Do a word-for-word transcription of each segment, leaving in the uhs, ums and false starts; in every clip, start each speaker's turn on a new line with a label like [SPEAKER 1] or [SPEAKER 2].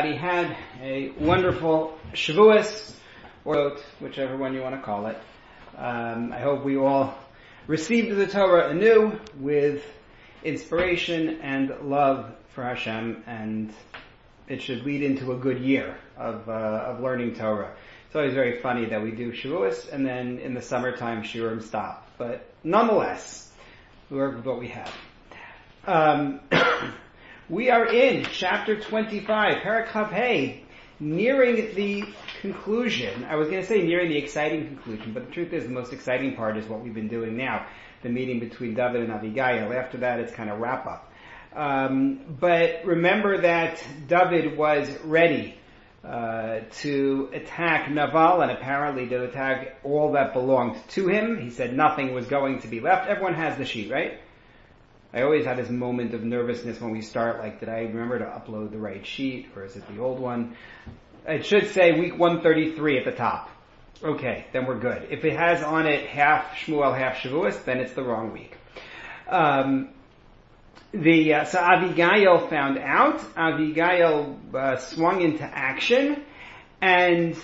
[SPEAKER 1] He had a wonderful Shavuos, or whichever one you want to call it. Um, I hope we all received the Torah anew with inspiration and love for Hashem, and it should lead into a good year of uh, of learning Torah. It's always very funny that we do Shavuos and then in the summertime Shiurim stop, but nonetheless, we work with what we have. Um, we are in chapter twenty-five, Perek Hey, nearing the conclusion. I was going to say nearing the exciting conclusion, but the truth is the most exciting part is what we've been doing now, the meeting between David and Abigail. After that, it's kind of wrap up. Um, but remember that David was ready uh, to attack Naval, and apparently to attack all that belonged to him. He said nothing was going to be left. Everyone has the sheet, right? I always have this moment of nervousness when we start, like, did I remember to upload the right sheet, or is it the old one? It should say week one thirty-three at the top. Okay, then we're good. If it has on it half Shmuel, half Shavuos, then it's the wrong week. Um, the uh, so Abigail found out. Abigail uh, swung into action, and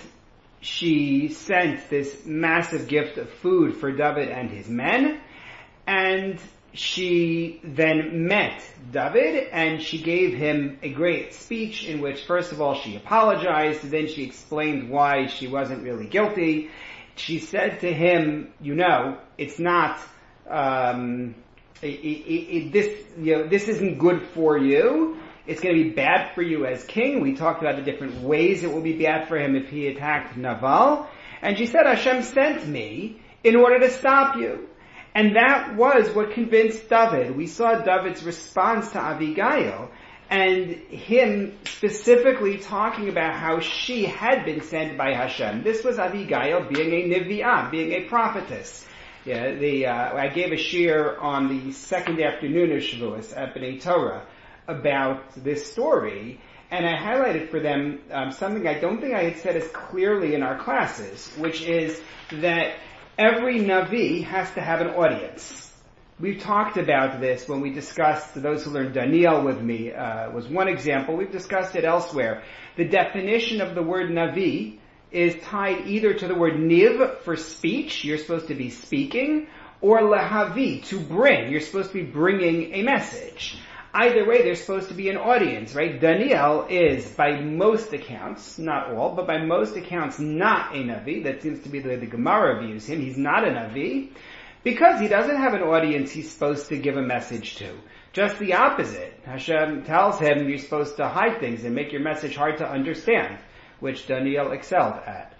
[SPEAKER 1] she sent this massive gift of food for David and his men, and she then met David, and she gave him a great speech in which, first of all, she apologized, then she explained why she wasn't really guilty. She said to him, you know, it's not, um, it, it, it, this, you know, this isn't good for you. It's going to be bad for you as king. We talked about the different ways it will be bad for him if he attacked Naval. And she said, Hashem sent me in order to stop you. And that was what convinced David. We saw David's response to Abigail, and him specifically talking about how she had been sent by Hashem. This was Abigail being a Nevi'ah, being a prophetess. Yeah, the uh, I gave a shir on the second afternoon of Shavuos at B'nai Torah about this story, and I highlighted for them um, something I don't think I had said as clearly in our classes, which is that every Navi has to have an audience. We've talked about this when we discussed, those who learned Daniel with me, uh, was one example. We've discussed it elsewhere. The definition of the word Navi is tied either to the word Niv for speech, you're supposed to be speaking, or Lahavi, to bring, you're supposed to be bringing a message. Either way, there's supposed to be an audience, right? Daniel is, by most accounts, not all, but by most accounts, not a Navi. That seems to be the way the Gemara views him. He's not a Navi because he doesn't have an audience he's supposed to give a message to. Just the opposite. Hashem tells him you're supposed to hide things and make your message hard to understand, which Daniel excelled at.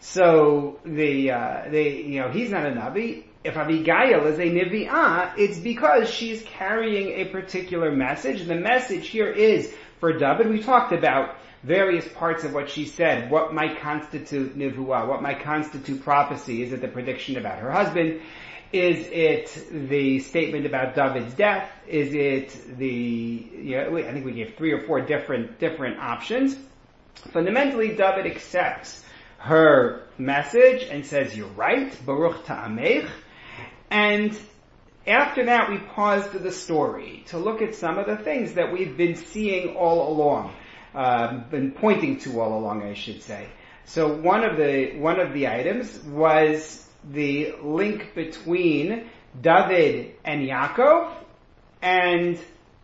[SPEAKER 1] So the, uh, the, you know, he's not a Navi. If Abigail is a Nevi'ah, it's because she's carrying a particular message. The message here is for David. We talked about various parts of what she said. What might constitute Nevuah? What might constitute prophecy? Is it the prediction about her husband? Is it the statement about David's death? Is it the, you know, I think we gave three or four different, different options. Fundamentally, David accepts her message and says, you're right, Baruch Ta'amech. And after that, we paused the story to look at some of the things that we've been seeing all along, uh, been pointing to all along, I should say. So one of the one of the items was the link between David and Yaakov, and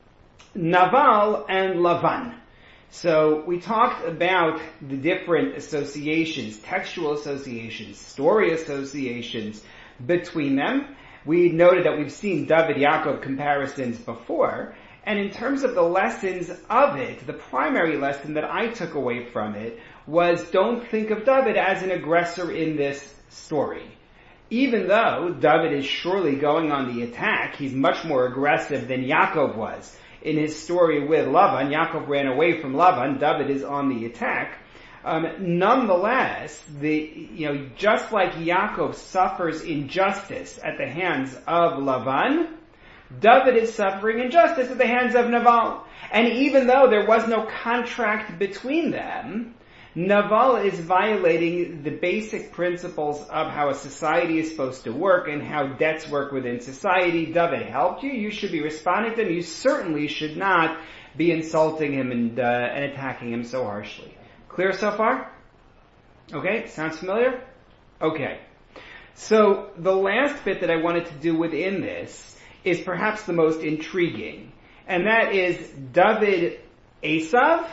[SPEAKER 1] Naval and Lavan. So we talked about the different associations, textual associations, story associations between them. We noted that we've seen David-Yaakov comparisons before, and in terms of the lessons of it, the primary lesson that I took away from it was don't think of David as an aggressor in this story. Even though David is surely going on the attack, he's much more aggressive than Yaakov was. In his story with Lavan, Yaakov ran away from Lavan, David is on the attack. Um, nonetheless, the, you know, just like Yaakov suffers injustice at the hands of Lavan, David is suffering injustice at the hands of Naval. And even though there was no contract between them, Naval is violating the basic principles of how a society is supposed to work and how debts work within society. David helped you. You should be responding to them. You certainly should not be insulting him and, uh, and attacking him so harshly. Clear so far? Okay, sounds familiar? Okay. So the last bit that I wanted to do within this is perhaps the most intriguing, and that is David Esav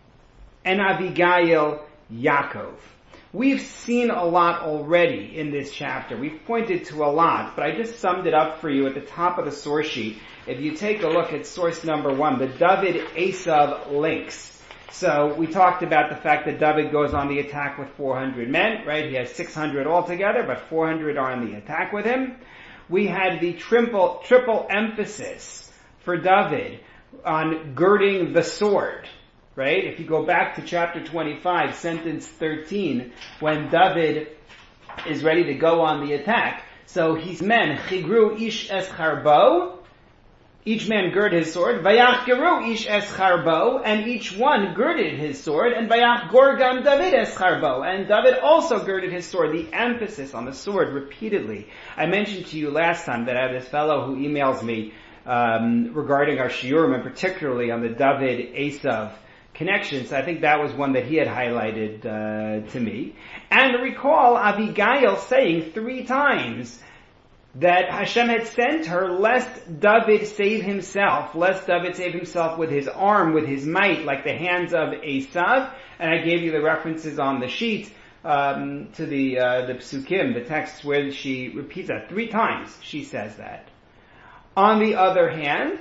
[SPEAKER 1] and Abigail Yaakov. We've seen a lot already in this chapter. We've pointed to a lot, but I just summed it up for you at the top of the source sheet. If you take a look at source number one, the David Esav links. So we talked about the fact that David goes on the attack with four hundred men, right? He has six hundred altogether, but four hundred are on the attack with him. We had the triple, triple emphasis for David on girding the sword. Right? If you go back to chapter twenty-five, sentence thirteen, when David is ready to go on the attack, so his men, chigru ish es charbo, each man girded his sword, vayach geru ish es charbo, and each one girded his sword, and vayach gorgam David es charbo, and David also girded his sword. The emphasis on the sword repeatedly. I mentioned to you last time that I have this fellow who emails me um, regarding our shiurim, and particularly on the David Esav connections. I think that was one that he had highlighted uh, to me. And recall Abigail saying three times that Hashem had sent her lest David save himself, lest David save himself with his arm, with his might, like the hands of Esav. And I gave you the references on the sheet um, to the uh, the psukim, the texts where she repeats that three times. She says that. On the other hand,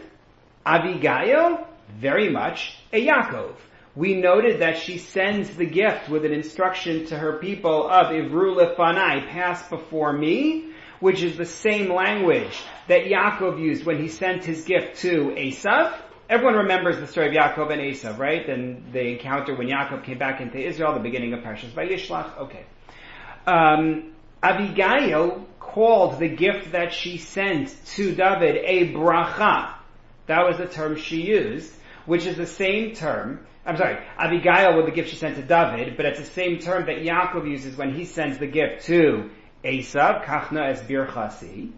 [SPEAKER 1] Abigail, very much a Yaakov. We noted that she sends the gift with an instruction to her people of Ivru lefanai, pass before me, which is the same language that Yaakov used when he sent his gift to Esav. Everyone remembers the story of Yaakov and Esav, right? And the encounter when Yaakov came back into Israel, the beginning of Parshas Vayishlach. Okay. Um, Abigail called the gift that she sent to David a bracha. That was the term she used, which is the same term. I'm sorry, Abigail with the gift she sent to David, but it's the same term that Yaakov uses when he sends the gift to Esav, kachna es birchasi.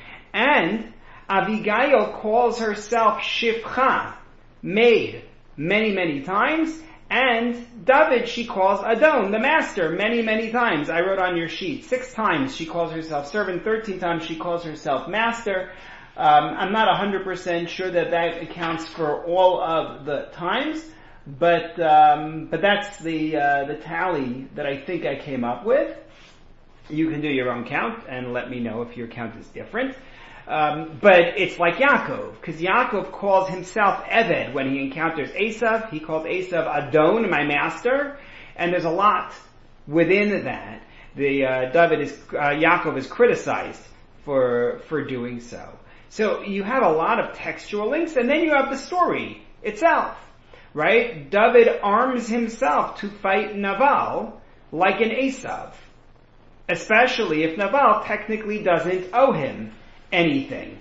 [SPEAKER 1] And Abigail calls herself Shifcha, maid, many, many times, and David she calls Adon, the master, many, many times. I wrote on your sheet, six times she calls herself servant, thirteen times she calls herself master. Um, I'm not one hundred percent sure that that accounts for all of the times, but um, but that's the uh, the tally that I think I came up with. You can do your own count and let me know if your count is different. Um, but it's like Yaakov, because Yaakov calls himself Eved when he encounters Esav. He calls Esav Adon, my master, and there's a lot within that. The uh, David is uh, Yaakov is criticized for for doing so. So you have a lot of textual links, and then you have the story itself, right? David arms himself to fight Naval like an Esav, especially if Naval technically doesn't owe him anything.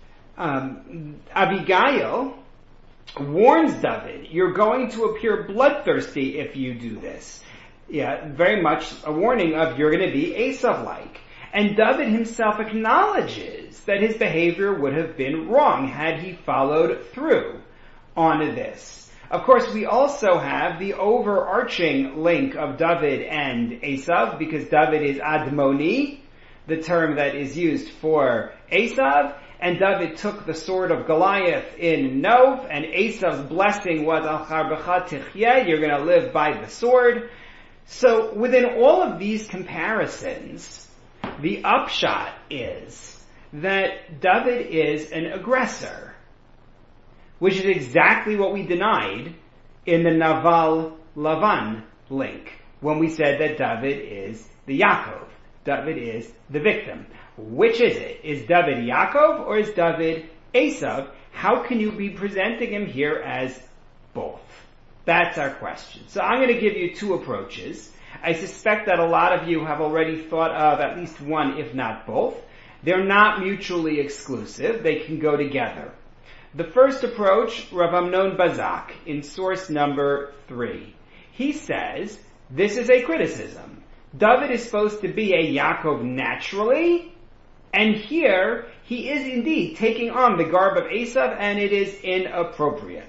[SPEAKER 1] Um, Abigail warns David, you're going to appear bloodthirsty if you do this. Yeah, very much a warning of you're going to be Esav-like. And David himself acknowledges that his behavior would have been wrong had he followed through on this. Of course, we also have the overarching link of David and Esav, because David is Admoni, the term that is used for Esav, and David took the sword of Goliath in Nov, and Esav's blessing was Al Charbecha Tichyeh, you're going to live by the sword. So within all of these comparisons, the upshot is that David is an aggressor, which is exactly what we denied in the Naval Lavan link, when we said that David is the Yaakov. David is the victim. Which is it? Is David Yaakov or is David Esav? How can you be presenting him here as both? That's our question. So I'm going to give you two approaches. I suspect that a lot of you have already thought of at least one, if not both. They're not mutually exclusive. They can go together. The first approach, Rav Amnon Bazak, in source number three. He says, this is a criticism. David is supposed to be a Yaakov naturally, and here he is indeed taking on the garb of Esav, and it is inappropriate.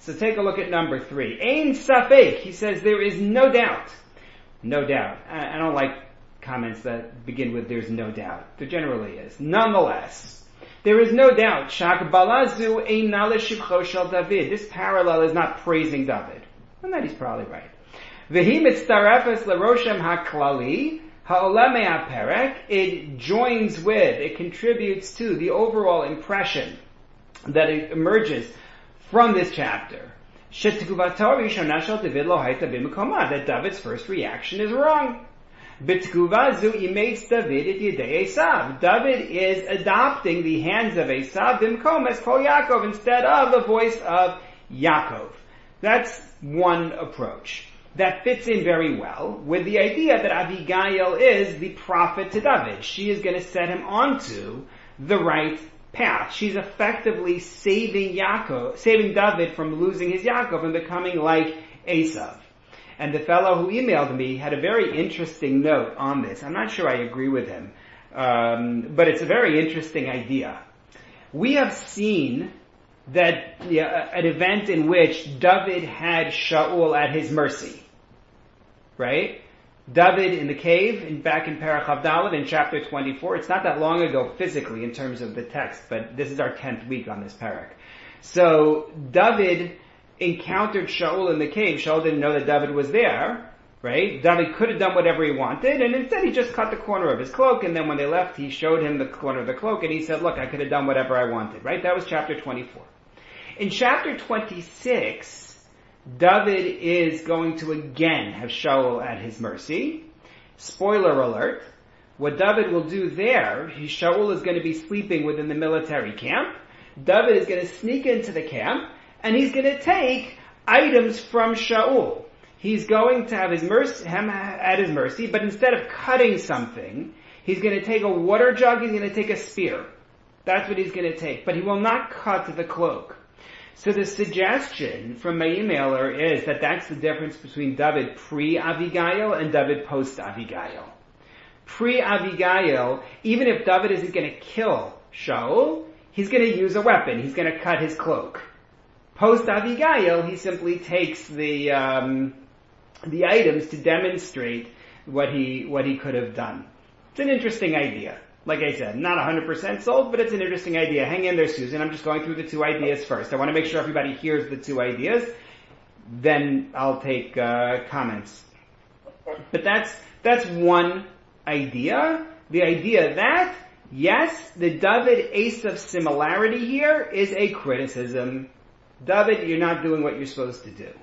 [SPEAKER 1] So take a look at number three. Ein safek, he says there is no doubt. No doubt. I, I don't like comments that begin with there's no doubt. There generally is. Nonetheless, there is no doubt. Shakbalazu eina l'shivcho shel David. This parallel is not praising David. And that he's probably right. V'hi mitztarefes l'roshem haklali ha'olam me'aperek. It joins with, it contributes to the overall impression that it emerges from this chapter. That David's first reaction is wrong. David is adopting the hands of Esav b'mkom es kol Yaakov instead of the voice of Yaakov. That's one approach. That fits in very well with the idea that Abigail is the prophet to David. She is going to set him onto the right path. She's effectively saving Yaakov, saving David from losing his Yaakov and becoming like Esav. And the fellow who emailed me had a very interesting note on this. I'm not sure I agree with him, um, but it's a very interesting idea. We have seen that yeah, an event in which David had Shaul at his mercy, right? David in the cave, in, back in Perach Avdalad in chapter twenty-four. It's not that long ago physically in terms of the text, but this is our tenth week on this Perach. So David encountered Shaul in the cave. Shaul didn't know that David was there, right? David could have done whatever he wanted, and instead he just cut the corner of his cloak, and then when they left, he showed him the corner of the cloak, and he said, look, I could have done whatever I wanted, right? That was chapter twenty-four. In chapter twenty-six, David is going to again have Shaul at his mercy. Spoiler alert. What David will do there, he, Shaul is going to be sleeping within the military camp. David is going to sneak into the camp, and he's going to take items from Shaul. He's going to have his mercy, him at his mercy, but instead of cutting something, he's going to take a water jug, he's going to take a spear. That's what he's going to take. But he will not cut the cloak. So the suggestion from my emailer is that that's the difference between David pre-Abigail and David post-Abigail. Pre-Abigail, even if David isn't going to kill Shaul, he's going to use a weapon. He's going to cut his cloak. Post-Abigail, he simply takes the um, the items to demonstrate what he what he could have done. It's an interesting idea. Like I said, not one hundred percent sold, but it's an interesting idea. Hang in there, Susan. I'm just going through the two ideas first. I want to make sure everybody hears the two ideas. Then I'll take uh, comments. But that's that's one idea. The idea that, yes, the David-Esav similarity here is a criticism. David, you're not doing what you're supposed to do.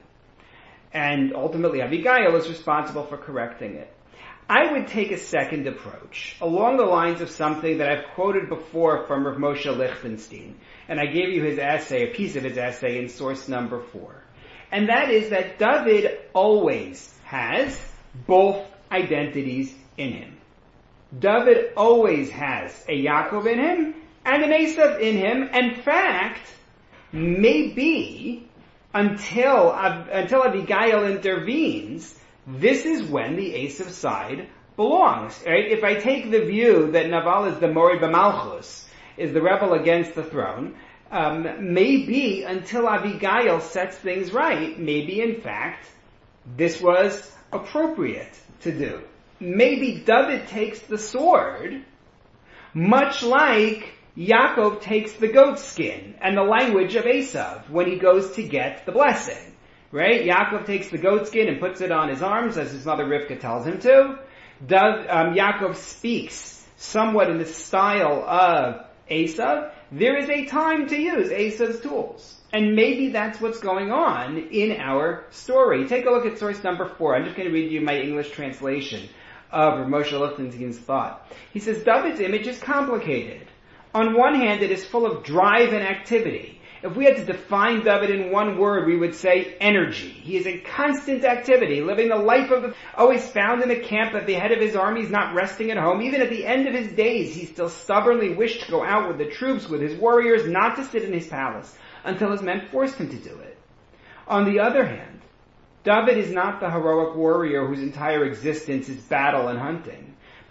[SPEAKER 1] And ultimately, Abigail is responsible for correcting it. I would take a second approach, along the lines of something that I've quoted before from Rav Moshe Lichtenstein. And I gave you his essay, a piece of his essay in source number four. And that is that David always has both identities in him. David always has a Yaakov in him and an Esav in him. In fact, maybe until, until Abigail intervenes, this is when the Esav side belongs. Right? If I take the view that Naval is the Mori B'Malchus, is the rebel against the throne, um, maybe until Abigail sets things right, maybe in fact this was appropriate to do. Maybe David takes the sword, much like Yaakov takes the goat skin and the language of Esav when he goes to get the blessing. Right? Yaakov takes the goat skin and puts it on his arms, as his mother Rivka tells him to. Does, um, Yaakov speaks somewhat in the style of Esav. There is a time to use Esav's tools. And maybe that's what's going on in our story. Take a look at source number four. I'm just going to read you my English translation of Rav Moshe Lichtenstein's thought. He says, David's image is complicated. On one hand, it is full of drive and activity. If we had to define David in one word, we would say energy. He is in constant activity, living the life of the, always found in the camp at the head of his armies, not resting at home. Even at the end of his days, he still stubbornly wished to go out with the troops, with his warriors, not to sit in his palace, until his men forced him to do it. On the other hand, David is not the heroic warrior whose entire existence is battle and hunting,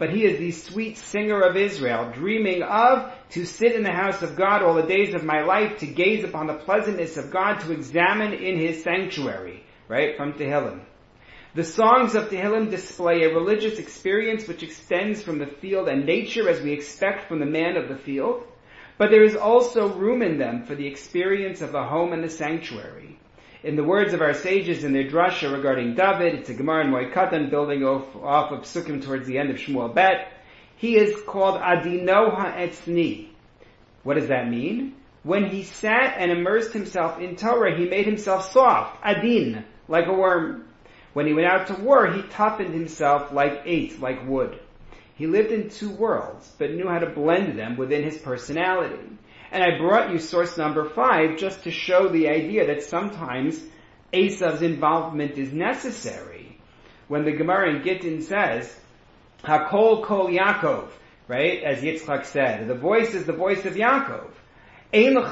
[SPEAKER 1] but he is the sweet singer of Israel, dreaming of to sit in the house of God all the days of my life, to gaze upon the pleasantness of God, to examine in his sanctuary. Right? From Tehillim. The songs of Tehillim display a religious experience which extends from the field and nature as we expect from the man of the field, but there is also room in them for the experience of the home and the sanctuary. In the words of our sages in their drasha regarding David, it's a Gemara in Moed Katan building off, off of Psukim towards the end of Shmuel Bet, he is called Adino Ha'etzni. What does that mean? When he sat and immersed himself in Torah, he made himself soft, adin, like a worm. When he went out to war, he toughened himself like eight, like wood. He lived in two worlds, but knew how to blend them within his personality. And I brought you source number five just to show the idea that sometimes Esav's involvement is necessary. When the Gemara in Gittin says, Hakol kol Yaakov, right, as Yitzchak said, the voice is the voice of Yaakov. No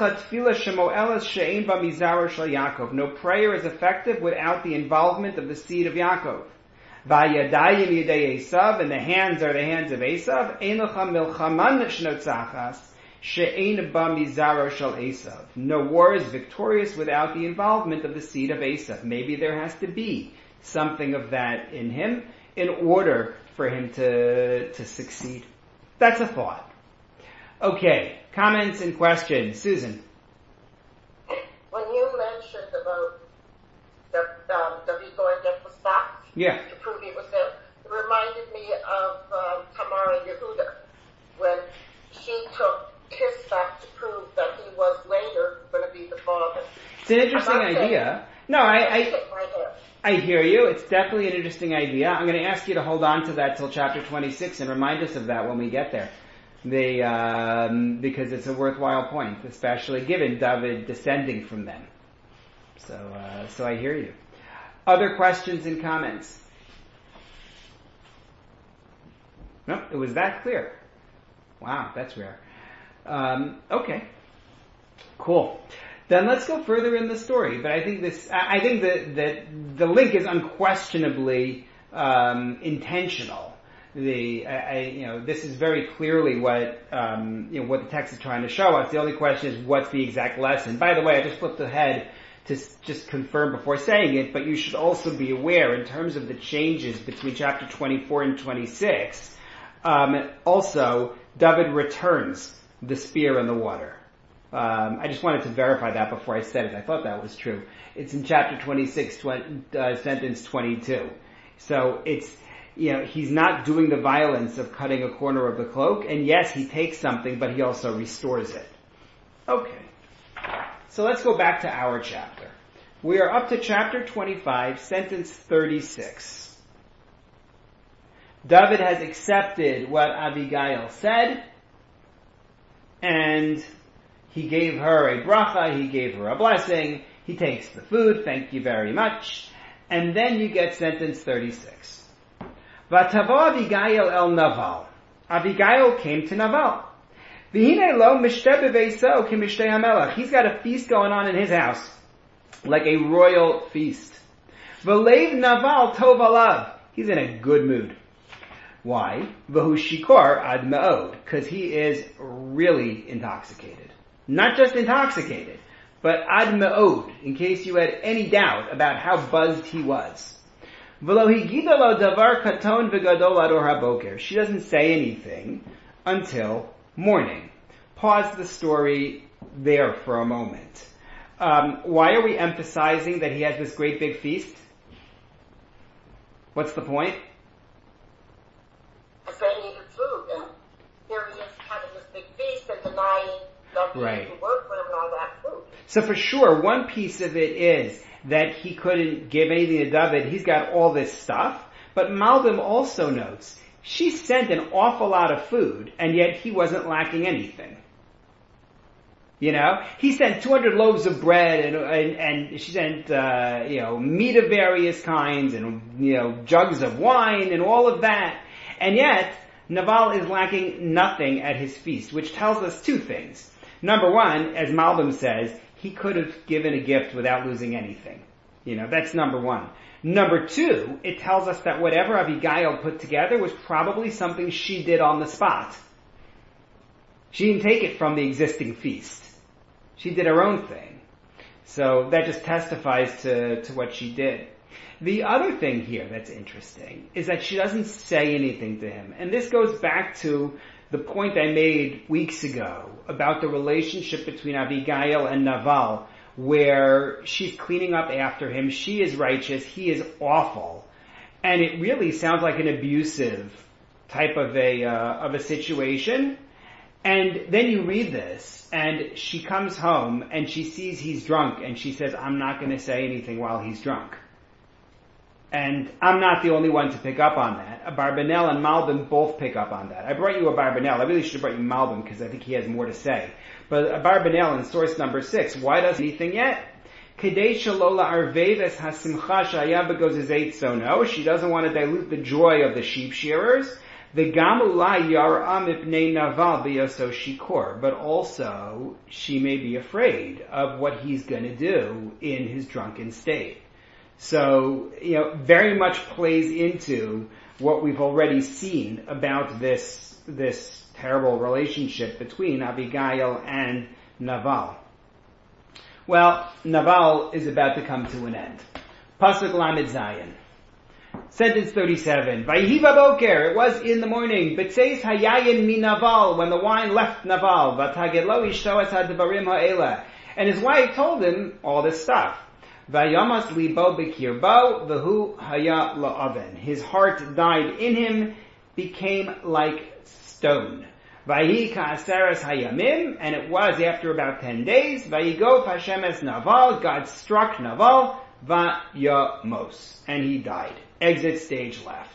[SPEAKER 1] prayer is effective without the involvement of the seed of Yaakov. And the hands are the hands of Esav. No war is victorious without the involvement of the seed of Esav. Maybe there has to be something of that in him in order for him to, to succeed. That's a thought. Okay, comments and questions. Susan.
[SPEAKER 2] When you mentioned about the, um, David going to Pesach
[SPEAKER 1] yeah.
[SPEAKER 2] to prove he was there, it reminded me of um, Tamar and Yehuda when she took Pesach to prove that he was later going to be the father.
[SPEAKER 1] It's an interesting idea. No, I, I, I hear you. It's definitely an interesting idea. I'm going to ask you to hold on to that till chapter twenty-six and remind us of that when we get there. They, um, because it's a worthwhile point, especially given David descending from them. So, uh, so I hear you. Other questions and comments? No, it was that clear. Wow, that's rare. Um, okay, cool. Then let's go further in the story. But I think this, I think that that the link is unquestionably um, intentional. The, I, I, you know, this is very clearly what, um, you know, what the text is trying to show us. The only question is, what's the exact lesson? By the way, I just flipped ahead to just confirm before saying it, but you should also be aware in terms of the changes between chapter twenty-four and twenty-six. Um, also, David returns the spear in the water. Um, I just wanted to verify that before I said it. I thought that was true. It's in chapter twenty-six, twenty, uh, sentence twenty-two. So it's, you know, he's not doing the violence of cutting a corner of the cloak, and yes, he takes something, but he also restores it. Okay. So let's go back to our chapter. We are up to chapter twenty-five, sentence thirty-six. David has accepted what Abigail said, and he gave her a bracha, he gave her a blessing, he takes the food, thank you very much, and then you get sentence thirty-six. Vatavo Abigail el Naval. Abigail came to Naval. V'hine lo mishteh b'veiso kimishteh hamelach. He's got a feast going on in his house, like a royal feast. V'leiv Naval tov alav. He's in a good mood. Why? V'hu shikor ad me'od. Because he is really intoxicated. Not just intoxicated, but ad me'od, in case you had any doubt about how buzzed he was. She doesn't say anything until morning. Pause the story there for a moment. Um, why are we emphasizing that he has this great big feast? What's the point?
[SPEAKER 2] Because they needed food, and here he is having this big feast and denying that he
[SPEAKER 1] right.
[SPEAKER 2] to work for him and all that food.
[SPEAKER 1] So for sure, one piece of it is that he couldn't give anything to David. He's got all this stuff. But Malbim also notes, she sent an awful lot of food, and yet he wasn't lacking anything. You know, he sent two hundred loaves of bread, and and, and she sent uh, you know meat of various kinds, and you know jugs of wine, and all of that. And yet Naval is lacking nothing at his feast, which tells us two things. Number one, as Malbim says, he could have given a gift without losing anything. You know, that's number one. Number two, it tells us that whatever Abigail put together was probably something she did on the spot. She didn't take it from the existing feast. She did her own thing. So that just testifies to, to what she did. The other thing here that's interesting is that she doesn't say anything to him. And this goes back to the point I made weeks ago about the relationship between Abigail and Naval, where she's cleaning up after him. She is righteous. He is awful. And it really sounds like an abusive type of a, uh, of a situation. And then you read this, and she comes home, and she sees he's drunk, and she says, I'm not going to say anything while he's drunk. And I'm not the only one to pick up on that. Abarbanel and Malbim both pick up on that. I brought you Abarbanel. I really should have brought you Malbim, because I think he has more to say. But Abarbanel in source number six, why doesn't anything yet? Kedei shalola arveves hasimcha shaya begozizeit sono. She doesn't want to dilute the joy of the sheep shearers. The gamulai yar'am ipnei naval biyoso shikor, but also she may be afraid of what he's going to do in his drunken state. So, you know, very much plays into what we've already seen about this this terrible relationship between Abigail and Naval. Well, Naval is about to come to an end. Pasuk Lamed Zayin. Sentence thirty-seven. Vayihiva boker, it was in the morning. Betzeis hayayin mi Naval, when the wine left Naval. Vataged lo ishto et hadvarim ha'ela. And his wife told him all this stuff. Vayamas libo bekirbo, v'hu haya la'aven. His heart died in him, became like stone. Vayi ka'aseres hayamim, and it was after about ten days. Vayigof Hashem es Naval, God struck Naval, vayamos, and he died. Exit stage left.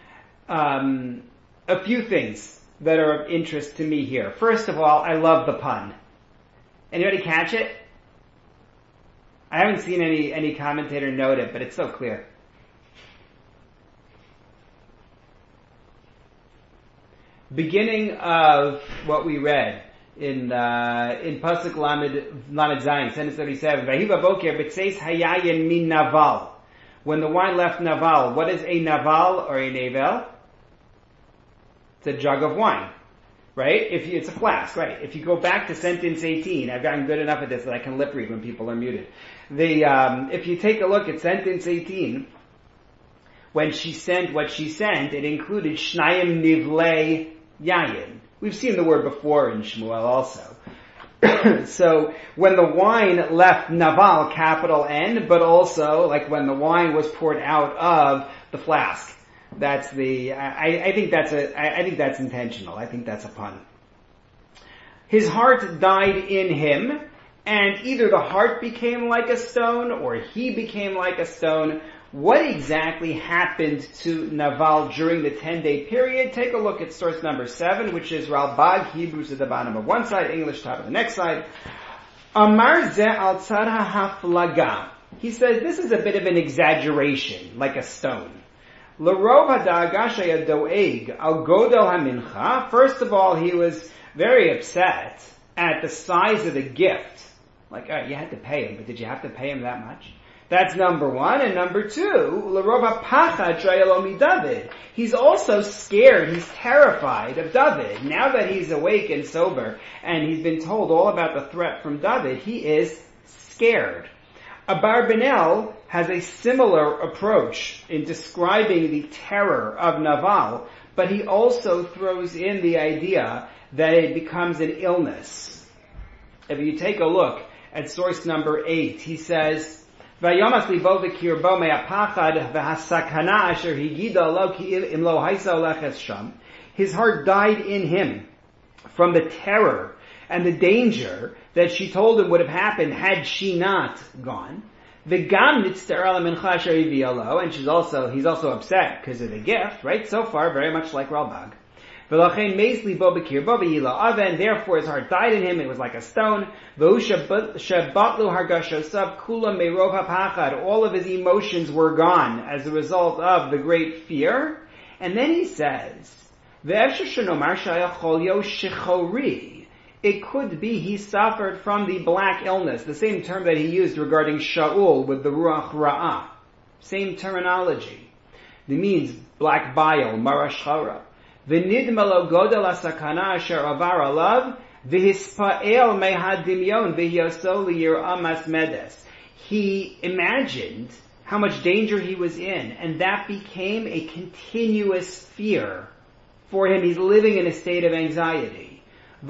[SPEAKER 1] Um, a few things that are of interest to me here. First of all, I love the pun. Anybody catch it? I haven't seen any, any commentator note it, but it's so clear. Beginning of what we read in, uh, in Pasuk Lamed, Lamed Zayin, sentence thirty-seven, Vahiva boker betzeis hayayin min Naval. When the wine left Naval, what is a Naval or a Navel? It's a jug of wine, right? If you, it's a flask, right? If you go back to sentence eighteen, I've gotten good enough at this that I can lip read when people are muted. The, um, if you take a look at sentence eighteen, when she sent what she sent, it included Shnayim Nivlei Yayin. We've seen the word before in Shmuel also. So, when the wine left Naval, capital N, but also, like when the wine was poured out of the flask. That's the, I, I think that's a, I, I think that's intentional. I think that's a pun. His heart died in him, and either the heart became like a stone, or he became like a stone. What exactly happened to Naval during the ten-day period? Take a look at source number seven, which is Ralbag, Hebrews at the bottom of one side, English top of the next side. Amar ze al tzara haflaga. He says this is a bit of an exaggeration, like a stone. L'rov ha'da'aga shaya doeg al godel hamincha. First of all, he was very upset at the size of the gift. Like, all right, you had to pay him, but did you have to pay him that much? That's number one. And number two, l'rov ha'pachad shayalo mi David. He's also scared, he's terrified of David. Now that he's awake and sober, and he's been told all about the threat from David, he is scared. Abarbanel has a similar approach in describing the terror of Naval, but he also throws in the idea that it becomes an illness. If you take a look at source number eight, he says, Vayamas libo v'kirbo me'apachad v'hasakana asher higida lo ki im lo haisa oleches sham. His heart died in him from the terror and the danger that she told him would have happened had she not gone. V'gam nitzter ala mincha asher hiviya lo, and she's also, he's also upset because of the gift, right? So far, very much like Ralbag. V'lachein meis libo b'kirbo v'yila aven, therefore his heart died in him, it was like a stone. V'hu shebatlu hargashosav kula meirov ha'pachad, all of his emotions were gone as a result of the great fear. And then he says, V'efshar shenomar shayachol yo shechori, it could be he suffered from the black illness, the same term that he used regarding Shaul with the Ruach Ra'ah. Same terminology. It means black bile, marashchara. V'nidma lo godel asakana asher avar alav, v'hispa'el mehadimyon v'hiyoso liyir'a masmedes. He imagined how much danger he was in, and that became a continuous fear for him. He's living in a state of anxiety.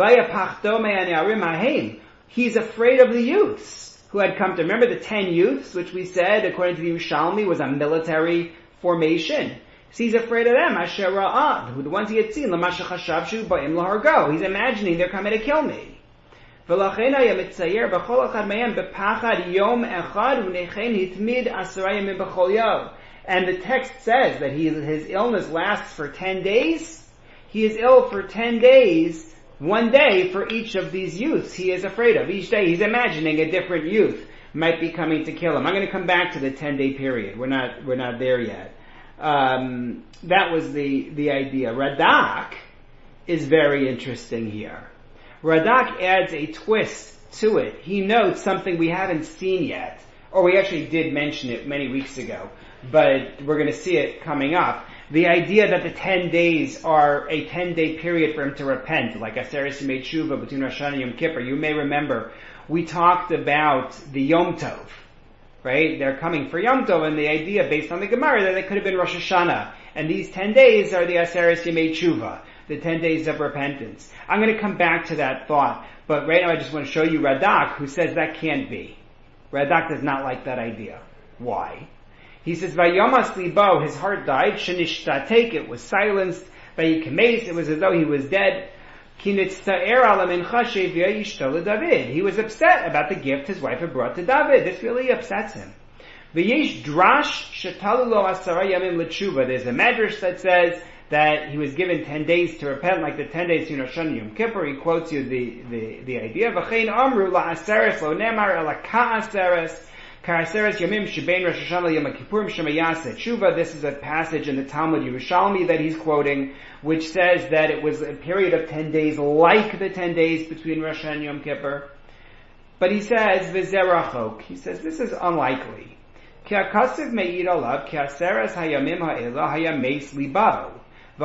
[SPEAKER 1] He's afraid of the youths who had come to, remember the ten youths, which we said, according to the Yerushalmi, was a military formation. So he's afraid of them, Asher Ra'ah, the ones he had seen, L'masha chashav shu ba'im lahargo. He's imagining they're coming to kill me. ולכן היה מצייר בכל אחד מהם בפחד יום אחד ונכן התמיד עשרה ימים בכל יום. And the text says that he, his illness lasts for ten days. He is ill for ten days, one day for each of these youths he is afraid of. Each day he's imagining a different youth might be coming to kill him. I'm going to come back to the ten day period. We're not, we're not there yet. Um, that was the, the idea. Radak is very interesting here. Radak adds a twist to it. He notes something we haven't seen yet, or we actually did mention it many weeks ago, but we're going to see it coming up. The idea that the ten days are a ten day period for him to repent, like Aseres Yemei Tshuva between Rosh Hashanah and Yom Kippur. You may remember, we talked about the Yom Tov, right? They're coming for Yom Tov, and the idea based on the Gemara that it could have been Rosh Hashanah, and these ten days are the Aseres Yemei Tshuva, the ten days of repentance. I'm going to come back to that thought, but right now I just want to show you Radak, who says that can't be. Radak does not like that idea. Why? He says, Vayomas libo, his heart died, shenishtatek, it was silenced, vayikames, it was as though he was dead, kinitzta'er ala mincha sheviya yishto David. He was upset about the gift his wife had brought to David. This really upsets him. V'yesh drash shetalu lo asara yamim l'tshuva. There's a medrash that says that he was given ten days to repent, like the ten days to Rosh Hashanah Yom Kippur. He quotes you the, the, the idea. V'chein amru la'aseres lo nemar ela ka'aseres ka'aseres yamim shebein Rosh Hashanah Yom Kippurim shemayaseh tshuva. This is a passage in the Talmud Yerushalmi that he's quoting, which says that it was a period of ten days like the ten days between Rosh Hashanah and Yom Kippur. But he says, v'zerachok. He says, this is unlikely. Ki ha'kasiv me'id olav ki ha'aseres hayamim ha'ela hayameis libav. He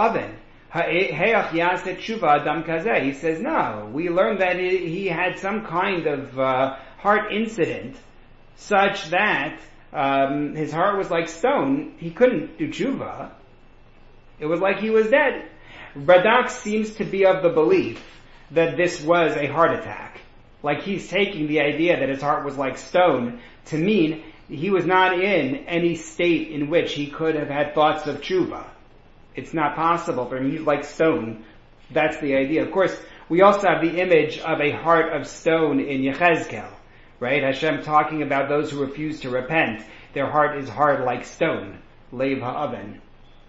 [SPEAKER 1] says, no, we learned that he had some kind of uh, heart incident such that um, his heart was like stone. He couldn't do tshuva. It was like he was dead. Radak seems to be of the belief that this was a heart attack. Like he's taking the idea that his heart was like stone to mean he was not in any state in which he could have had thoughts of tshuva. It's not possible for him. He's like stone. That's the idea. Of course, we also have the image of a heart of stone in Yechezkel, right? Hashem talking about those who refuse to repent. Their heart is hard like stone. Leiv ha'aven.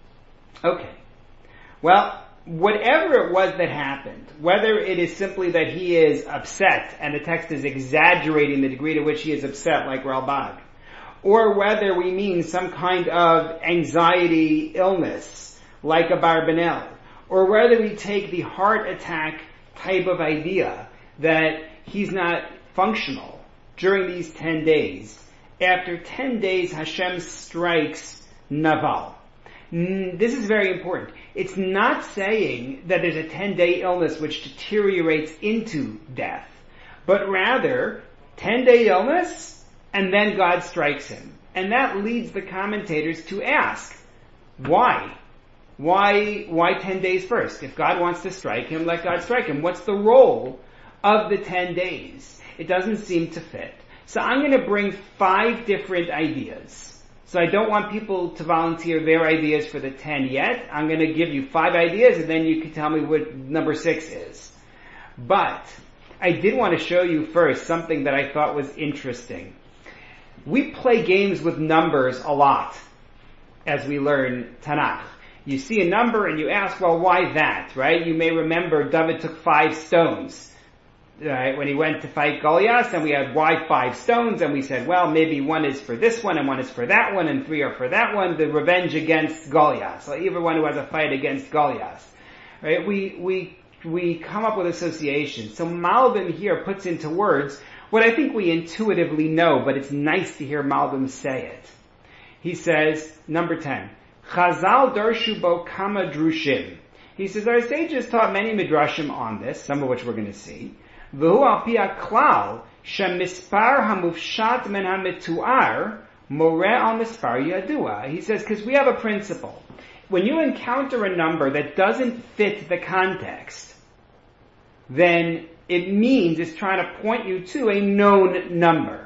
[SPEAKER 1] Okay. Well, whatever it was that happened, whether it is simply that he is upset, and the text is exaggerating the degree to which he is upset, like Ralbag, or whether we mean some kind of anxiety illness, like a Barbanel, or whether we take the heart attack type of idea that he's not functional during these ten days. After ten days, Hashem strikes Naval. This is very important. It's not saying that there's a ten day illness which deteriorates into death, but rather ten day illness and then God strikes him. And that leads the commentators to ask, why? Why, why ten days first? If God wants to strike him, let God strike him. What's the role of the ten days? It doesn't seem to fit. So I'm going to bring five different ideas. So I don't want people to volunteer their ideas for the ten yet. I'm going to give you five ideas and then you can tell me what number six is. But I did want to show you first something that I thought was interesting. We play games with numbers a lot as we learn Tanakh. You see a number and you ask, well, why that, right? You may remember David took five stones, right? When he went to fight Goliath, and we had why five stones, and we said, well, maybe one is for this one, and one is for that one, and three are for that one, the revenge against Goliath. So everyone who has a fight against Goliath, right? We, we, we come up with associations. So Malbim here puts into words what I think we intuitively know, but it's nice to hear Malbim say it. He says, number ten, Chazal darshu bo kama drushim. He says, our sages taught many midrashim on this, some of which we're going to see. V'hu al pi klal shemispar hamufshat men hamituar more al mispar yadua. He says, because we have a principle. When you encounter a number that doesn't fit the context, then it means it's trying to point you to a known number.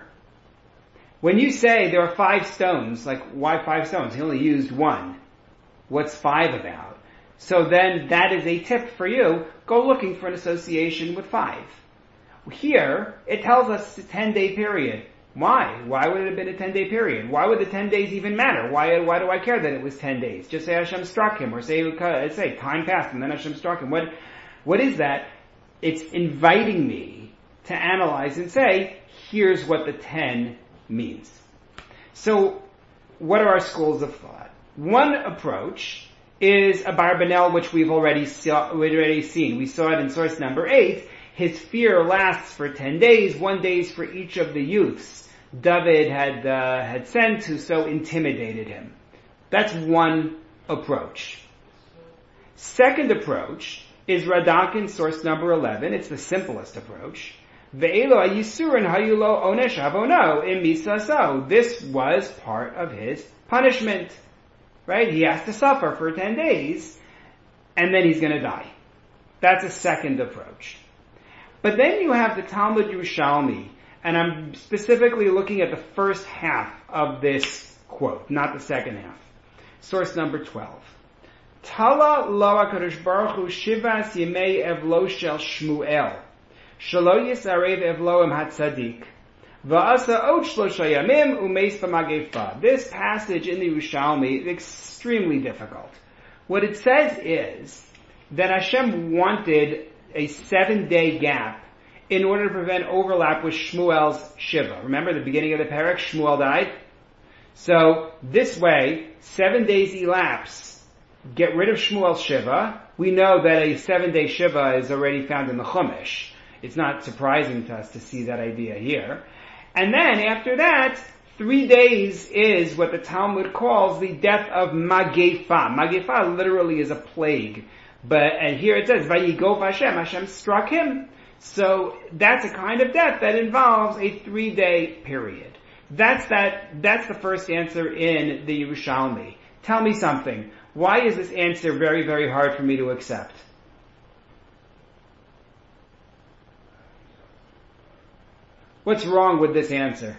[SPEAKER 1] When you say there are five stones, like, why five stones? He only used one. What's five about? So then that is a tip for you. Go looking for an association with five. Here, it tells us a ten-day period. Why? Why would it have been a ten-day period? Why would the ten days even matter? Why Why do I care that it was ten days? Just say Hashem struck him, or say, say time passed and then Hashem struck him. What, what is that? It's inviting me to analyze and say, here's what the ten means. So, what are our schools of thought? One approach is a Barbanel, which we've already saw, we've already seen. We saw it in source number eight. His fear lasts for ten days, one days for each of the youths David had uh, had sent, who so intimidated him. That's one approach. Second approach is Radak in source number eleven. It's the simplest approach. Ve'elo yisurin hayulo onesh avono imisaso. This was part of his punishment. Right? He has to suffer for ten days, and then he's going to die. That's a second approach. But then you have the Talmud Yerushalmi, and I'm specifically looking at the first half of this quote, not the second half. Source number twelve. Tala lo HaKadosh Baruch Hu shivas yemei evlo shel Shmuel, shelo yisarev evloim hatzadik, va'asa ot shlosha yamim umeis b'magefa. This passage in the Yerushalmi is extremely difficult. What it says is that Hashem wanted a seven-day gap in order to prevent overlap with Shmuel's Shiva. Remember the beginning of the parak, Shmuel died? So this way, seven days elapse, get rid of Shmuel's Shiva. We know that a seven-day Shiva is already found in the Chumash. It's not surprising to us to see that idea here. And then after that, three days is what the Talmud calls the death of Magefa. Magefa literally is a plague. But, and here it says, Vayigof Hashem, Hashem struck him. So that's a kind of death that involves a three-day period. That's that, that's the first answer in the Yerushalmi. Tell me something. Why is this answer very, very hard for me to accept? What's wrong with this answer?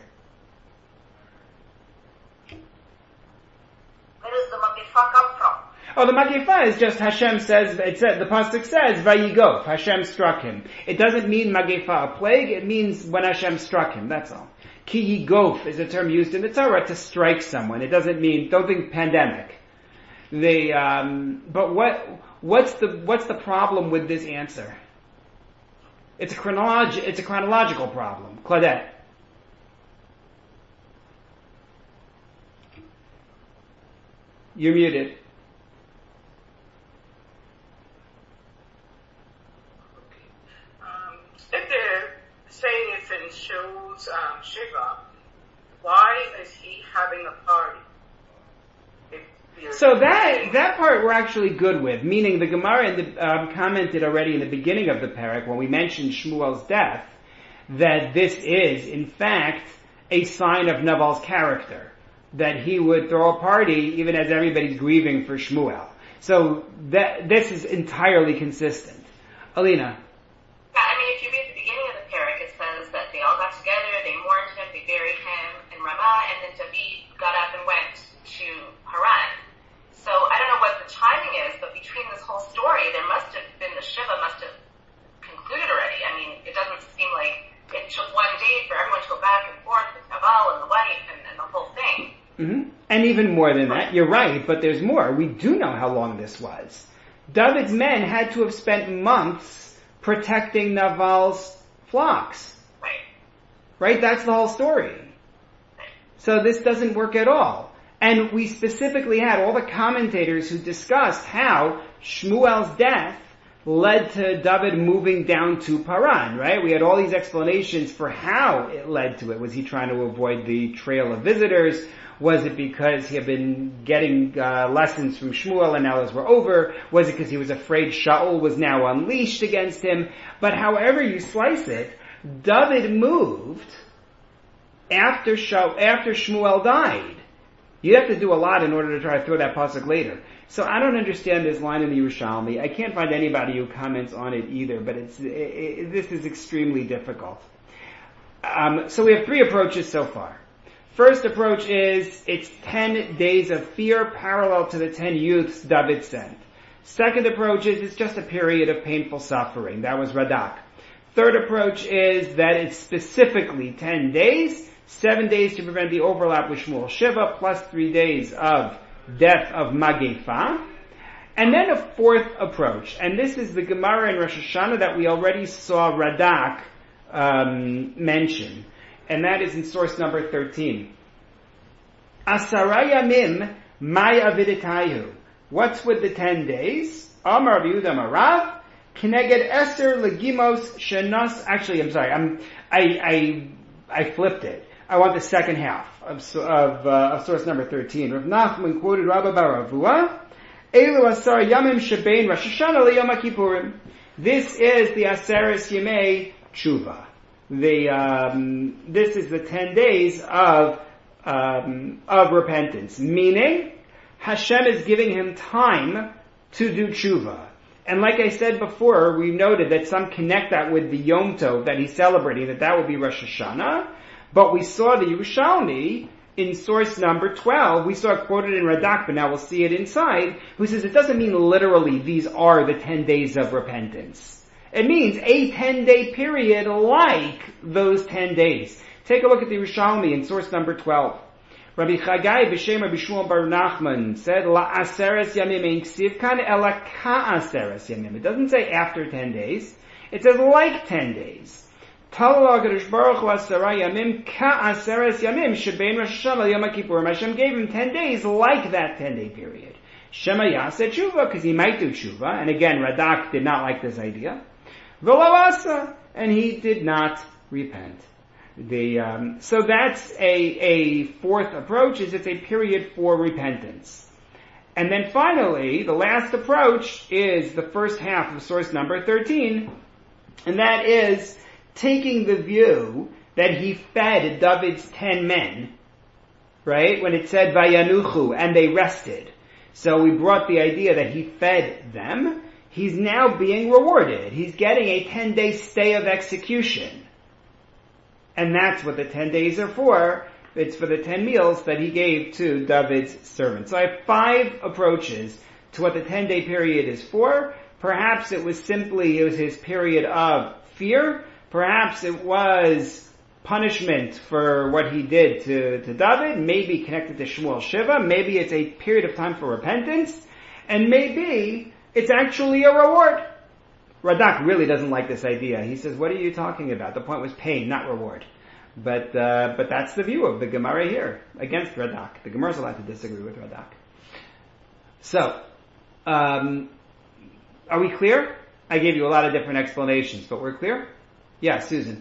[SPEAKER 2] Where does the Magefa come from?
[SPEAKER 1] Oh, the Magefa is just Hashem says, it said, the pasuk says, Vayigof, Hashem struck him. It doesn't mean Magefa, a plague, it means when Hashem struck him, that's all. Ki yigof is a term used in the Torah to strike someone. It doesn't mean, don't think pandemic. The, um, but what, what's the, what's the problem with this answer? It's a chronolog- it's a chronological problem. Claudette. You're muted.
[SPEAKER 3] If they're saying it's in Shul's um, Shiva, why is he having a party?
[SPEAKER 1] So that that part we're actually good with, meaning the Gemara in the, um, commented already in the beginning of the parak when we mentioned Shmuel's death, that this is, in fact, a sign of Naval's character, that he would throw a party even as everybody's grieving for Shmuel. So that this is entirely consistent. Alina.
[SPEAKER 4] I mean, if you read the beginning of the parak, it says that they all got together, they mourned him, they buried him in Ramah, and then David got up and went to Haran. So I don't know what the timing is, but between this whole story, there must have been, the Shiva must have concluded already. I mean, it doesn't seem like it took one day for everyone to go back and forth with Naval and the wife and, and the whole thing.
[SPEAKER 1] Mm-hmm. And even more than that, you're right, but there's more. We do know how long this was. David's men had to have spent months protecting Naval's flocks.
[SPEAKER 4] Right.
[SPEAKER 1] Right? That's the whole story.
[SPEAKER 4] Right.
[SPEAKER 1] So this doesn't work at all. And we specifically had all the commentators who discussed how Shmuel's death led to David moving down to Paran, right? We had all these explanations for how it led to it. Was he trying to avoid the trail of visitors? Was it because he had been getting uh, lessons from Shmuel and now those were over? Was it because he was afraid Shaul was now unleashed against him? But however you slice it, David moved after Shaul, after Shmuel died. You'd have to do a lot in order to try to throw that pasuk later. So I don't understand this line in the Yerushalmi. I can't find anybody who comments on it either, but it's, it, it, this is extremely difficult. Um, so we have three approaches so far. First approach is, it's ten days of fear parallel to the ten youths David sent. Second approach is, it's just a period of painful suffering. That was Radak. Third approach is that it's specifically ten days, seven days to prevent the overlap with Shmuel Shiva, plus three days of death of Magefa. And then a fourth approach, and this is the Gemara in Rosh Hashanah that we already saw Radak um, mention, and that is in source number thirteen. Asara yamim may aviditayu. What's with the ten days? Amar Yehuda Marav Keneged Eser Legimos Shenas. Actually, I'm sorry. I'm I I I flipped it. I want the second half of of, uh, of source number thirteen. Rav Nachman quoted Rabba bar Ravua. Elu Asar Yamim Shebein Rosh Hashanah LeYom Kippurim. This is the Aseres Yemei Tshuva. The um, this is the ten days of um, of repentance. Meaning, Hashem is giving him time to do tshuva. And like I said before, we noted that some connect that with the Yom Tov that he's celebrating, that that would be Rosh Hashanah. But we saw the Yerushalmi in source number twelve. We saw it quoted in Radak, but now we'll see it inside, who says it doesn't mean literally these are the ten days of repentance. It means a ten-day period like those ten days. Take a look at the Yerushalmi in source number twelve. Rabbi Chagai b'shem Rabbi Shmuel bar Nachman said, La aseres yamim ein ksiv kan ela ka aseres yamim. It doesn't say after ten days. It says like ten days. Talal HaKadosh Baruch Hu asara yamim ka aseres yamim shebein Rosh Hashanah Yom Kippurim. Hashem gave him ten days like that ten-day period. Shema yaseh tshuva, because he might do tshuva. And again, Radak did not like this idea. V'lo asa, and he did not repent. The, um, so that's a, a fourth approach, is it's a period for repentance. And then finally, the last approach is the first half of source number thirteen, and that is taking the view that he fed David's ten men, right? When it said Vayanuchu, and they rested. So we brought the idea that he fed them. He's now being rewarded. He's getting a ten-day stay of execution. And that's what the ten days are for. It's for the ten meals that he gave to David's servants. So I have five approaches to what the ten-day period is for. Perhaps it was simply, it was his period of fear. Perhaps it was punishment for what he did to, to David. Maybe connected to Shmuel Shiva. Maybe it's a period of time for repentance. And maybe it's actually a reward. Radak really doesn't like this idea. He says, what are you talking about? The point was pain, not reward. But uh, but that's the view of the Gemara here, against Radak. The Gemara is allowed to disagree with Radak. So, um, are we clear? I gave you a lot of different explanations, but we're clear? Yeah, Susan.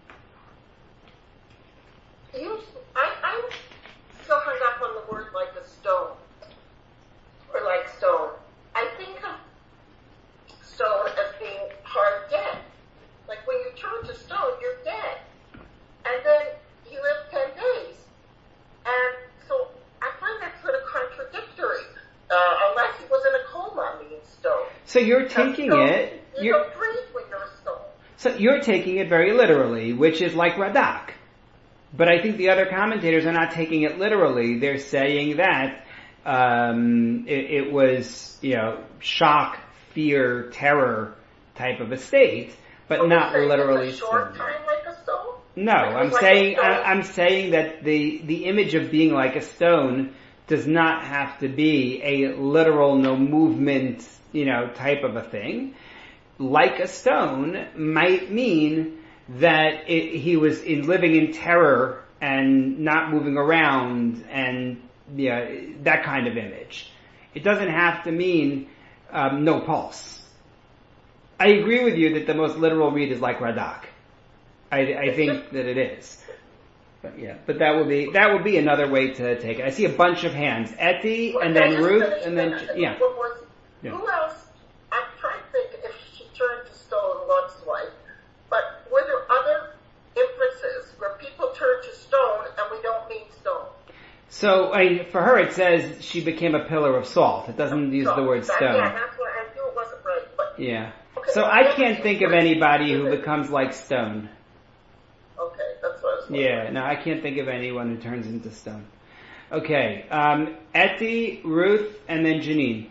[SPEAKER 2] You, I, I'm still hung up on the word like a stone, or like stone. I think of stone as being hard dead. Like when you turn to stone, you're dead. And then you live ten days. And so I find that sort of contradictory, uh, unless he was in a coma being stone.
[SPEAKER 1] So you're taking
[SPEAKER 2] stone,
[SPEAKER 1] it...
[SPEAKER 2] You
[SPEAKER 1] you're,
[SPEAKER 2] don't breathe when you're a stone.
[SPEAKER 1] So you're taking it very literally, which is like Radak. But I think the other commentators are not taking it literally. They're saying that um, it, it was, you know, shock, fear, terror type of a state, but
[SPEAKER 2] well,
[SPEAKER 1] not literally.
[SPEAKER 2] A short time like a stone?
[SPEAKER 1] No,
[SPEAKER 2] like
[SPEAKER 1] I'm
[SPEAKER 2] like
[SPEAKER 1] saying I, I'm saying that the the image of being like a stone does not have to be a literal no movement, you know, type of a thing. Like a stone might mean that it, he was in, living in terror and not moving around and, you know, that kind of image. It doesn't have to mean um, no pulse. I agree with you that the most literal read is like Radak. I, I think that it is. But yeah, but that would be, that would be another way to take it. I see a bunch of hands. Eti, and then Ruth, and then, yeah.
[SPEAKER 2] yeah. Who else? I'm trying to think if she turned to stone, Lot's wife. But were there other inferences where people turn to stone and we don't mean stone?
[SPEAKER 1] So, I, for her it says she became a pillar of salt. It doesn't use the word stone.
[SPEAKER 2] Yeah, that's why I knew it wasn't right. But,
[SPEAKER 1] yeah.
[SPEAKER 2] Okay,
[SPEAKER 1] so I can't think of anybody who becomes like stone.
[SPEAKER 2] Okay, that's what I was wondering.
[SPEAKER 1] Yeah, no, I can't think of anyone who turns into stone. Okay, um, Eti, Ruth, and then Janine.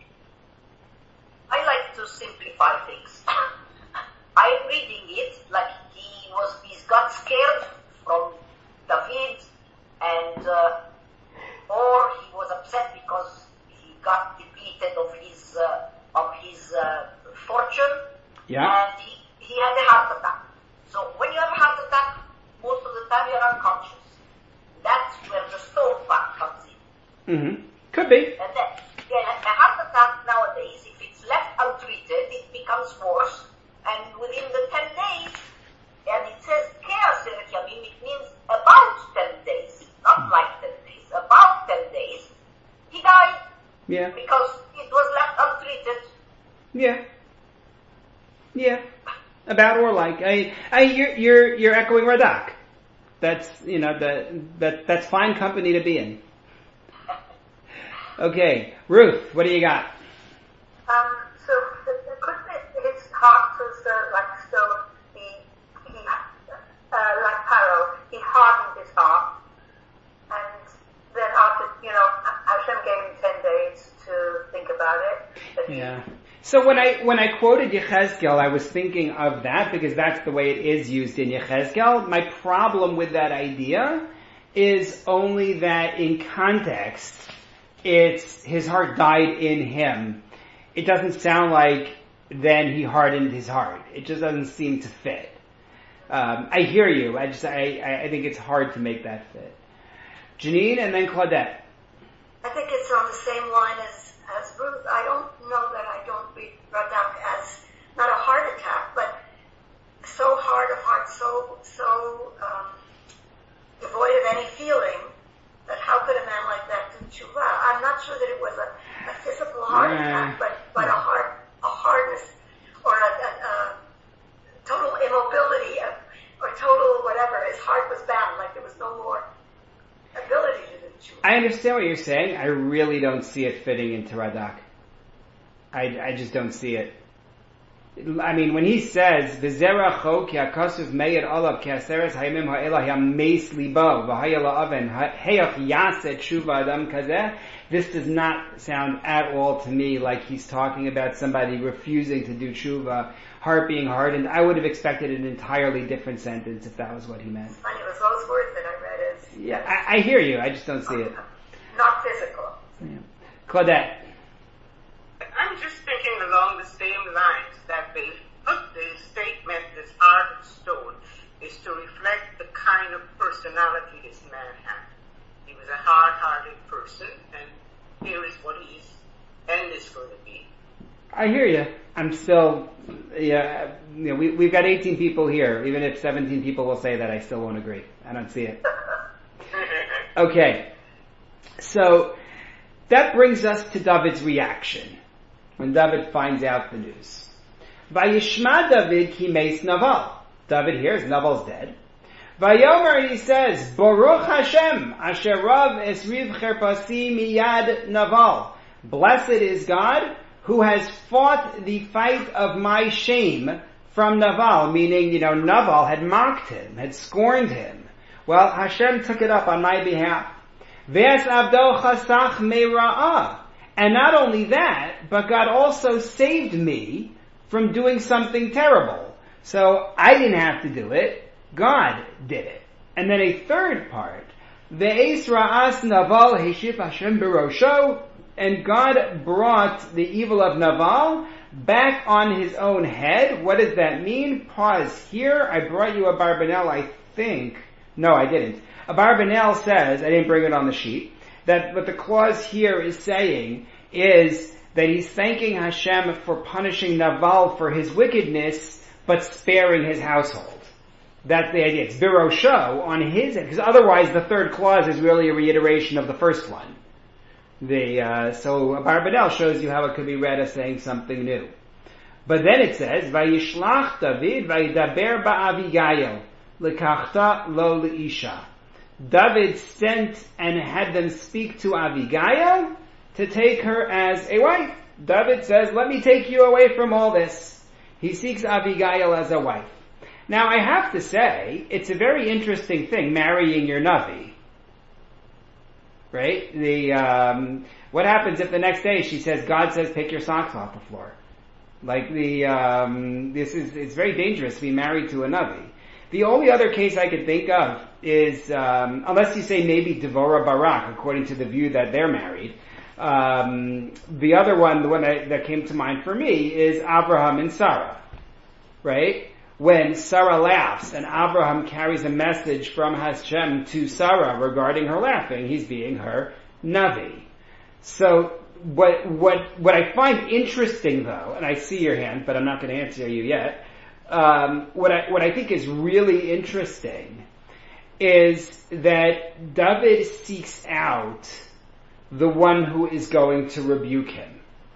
[SPEAKER 5] I like to simplify things. I'm reading it like he was, he's got scared from David, and uh, or he was upset because he got depleted of his uh, of his uh, fortune,
[SPEAKER 1] yeah.
[SPEAKER 5] and he, he had a heart attack. So when you have a heart attack, most of the time you're unconscious. That's where the stone part comes in.
[SPEAKER 1] Mm-hmm. Could be.
[SPEAKER 5] And then, yeah, a heart attack nowadays, if it's left untreated, it becomes worse. And within the ten days, and it says Keaser Yamim, it means about ten days, not like ten days, about ten days, he died.
[SPEAKER 1] Yeah.
[SPEAKER 5] Because it was left untreated.
[SPEAKER 1] Yeah. Yeah. About or like. I, I, you're, you're, you're echoing Radak. That's, you know, that, that, that's fine company to be in. Okay. Ruth, what do you got?
[SPEAKER 6] Um, so, could his heart was, uh, like stone, he, he, uh, like Paro, he hardened his heart, and then after, you know, Hashem gave him ten days to think about it.
[SPEAKER 1] Yeah. So when I, when I quoted Yechezkel, I was thinking of that because that's the way it is used in Yechezkel. My problem with that idea is only that in context, it's his heart died in him. It doesn't sound like then he hardened his heart. It just doesn't seem to fit. Um, I hear you. I just, I, I think it's hard to make that fit. Janine and then Claudette.
[SPEAKER 6] I think it's on the same line as, as Ruth. I don't know that I don't read Radak as not a heart attack, but so hard of heart, so, so, um, devoid of any feeling that how could a man like that do tshuva? I'm not sure that it was a, a physical heart
[SPEAKER 1] yeah.
[SPEAKER 6] attack, but, but a heart, a hardness, or a, a, a total immobility, of, or total whatever. His heart was bound, like there was no more ability to do tshuva.
[SPEAKER 1] I understand what you're saying. I really don't see it fitting into Radak. I, I just don't see it. I mean, when he says, "V'zera cho ki hakasuv meir olav ki aseres hayimim ha'elah yameis libo v'hayala oven heyach yaset tshuva adam kazeh," this does not sound at all to me like he's talking about somebody refusing to do tshuva, heart being hardened. I would have expected an entirely different sentence if that was what he meant.
[SPEAKER 6] Funny, it was those words that I read as...
[SPEAKER 1] Yeah, I, I hear you. I just don't see it.
[SPEAKER 6] Not physical.
[SPEAKER 1] Yeah. Claudette.
[SPEAKER 3] I'm just thinking along the same lines that they put the statement, this heart of stone, is to reflect the kind of personality this man had. He was a hard-hearted person, and here is what his end is going to be.
[SPEAKER 1] I hear you. I'm still, yeah, you know, we, we've got eighteen people here. Even if seventeen people will say that, I still won't agree. I don't see it. Okay. So, that brings us to David's reaction when David finds out the news. Vayishma David ki meis Naval. David hears Naval's dead. Vayomer, and he says, Baruch Hashem, asher rav esriv cherpasi miyad Naval. Blessed is God who has fought the fight of my shame from Naval, meaning, you know, Naval had mocked him, had scorned him. Well, Hashem took it up on my behalf. Ve'es avdo chasach me'ra'ah. And not only that, but God also saved me from doing something terrible. So I didn't have to do it. God did it. And then a third part. Ve'es ra'as Naval heshif Hashem berosho. And God brought the evil of Naval back on his own head. What does that mean? Pause here. I brought you a Barbanel, I think. No, I didn't. A Barbanel says, I didn't bring it on the sheet, that what the clause here is saying is that he's thanking Hashem for punishing Naval for his wickedness, but sparing his household. That's the idea. It's birosho on his end, because otherwise the third clause is really a reiteration of the first one. The, uh, so Barbanel shows you how it could be read as saying something new. But then it says, Vayishlach David vayidaber ba'Avigail lekachta lo leisha. David sent and had them speak to Avigail to take her as a wife. David says, let me take you away from all this. He seeks Avigail as a wife. Now I have to say, it's a very interesting thing, marrying your Navi. Right? The, um, what happens if the next day she says, God says take your socks off the floor? Like the, um, this is, it's very dangerous to be married to a Navi. The only other case I could think of is, um, unless you say maybe Devorah Barak, according to the view that they're married. Um, the other one, the one that, that came to mind for me is Abraham and Sarah. Right? When Sarah laughs and Abraham carries a message from Hashem to Sarah regarding her laughing, he's being her Navi. So, what, what, what I find interesting though, and I see your hand, but I'm not going to answer you yet, um, what I, what I think is really interesting is that David seeks out the one who is going to rebuke him.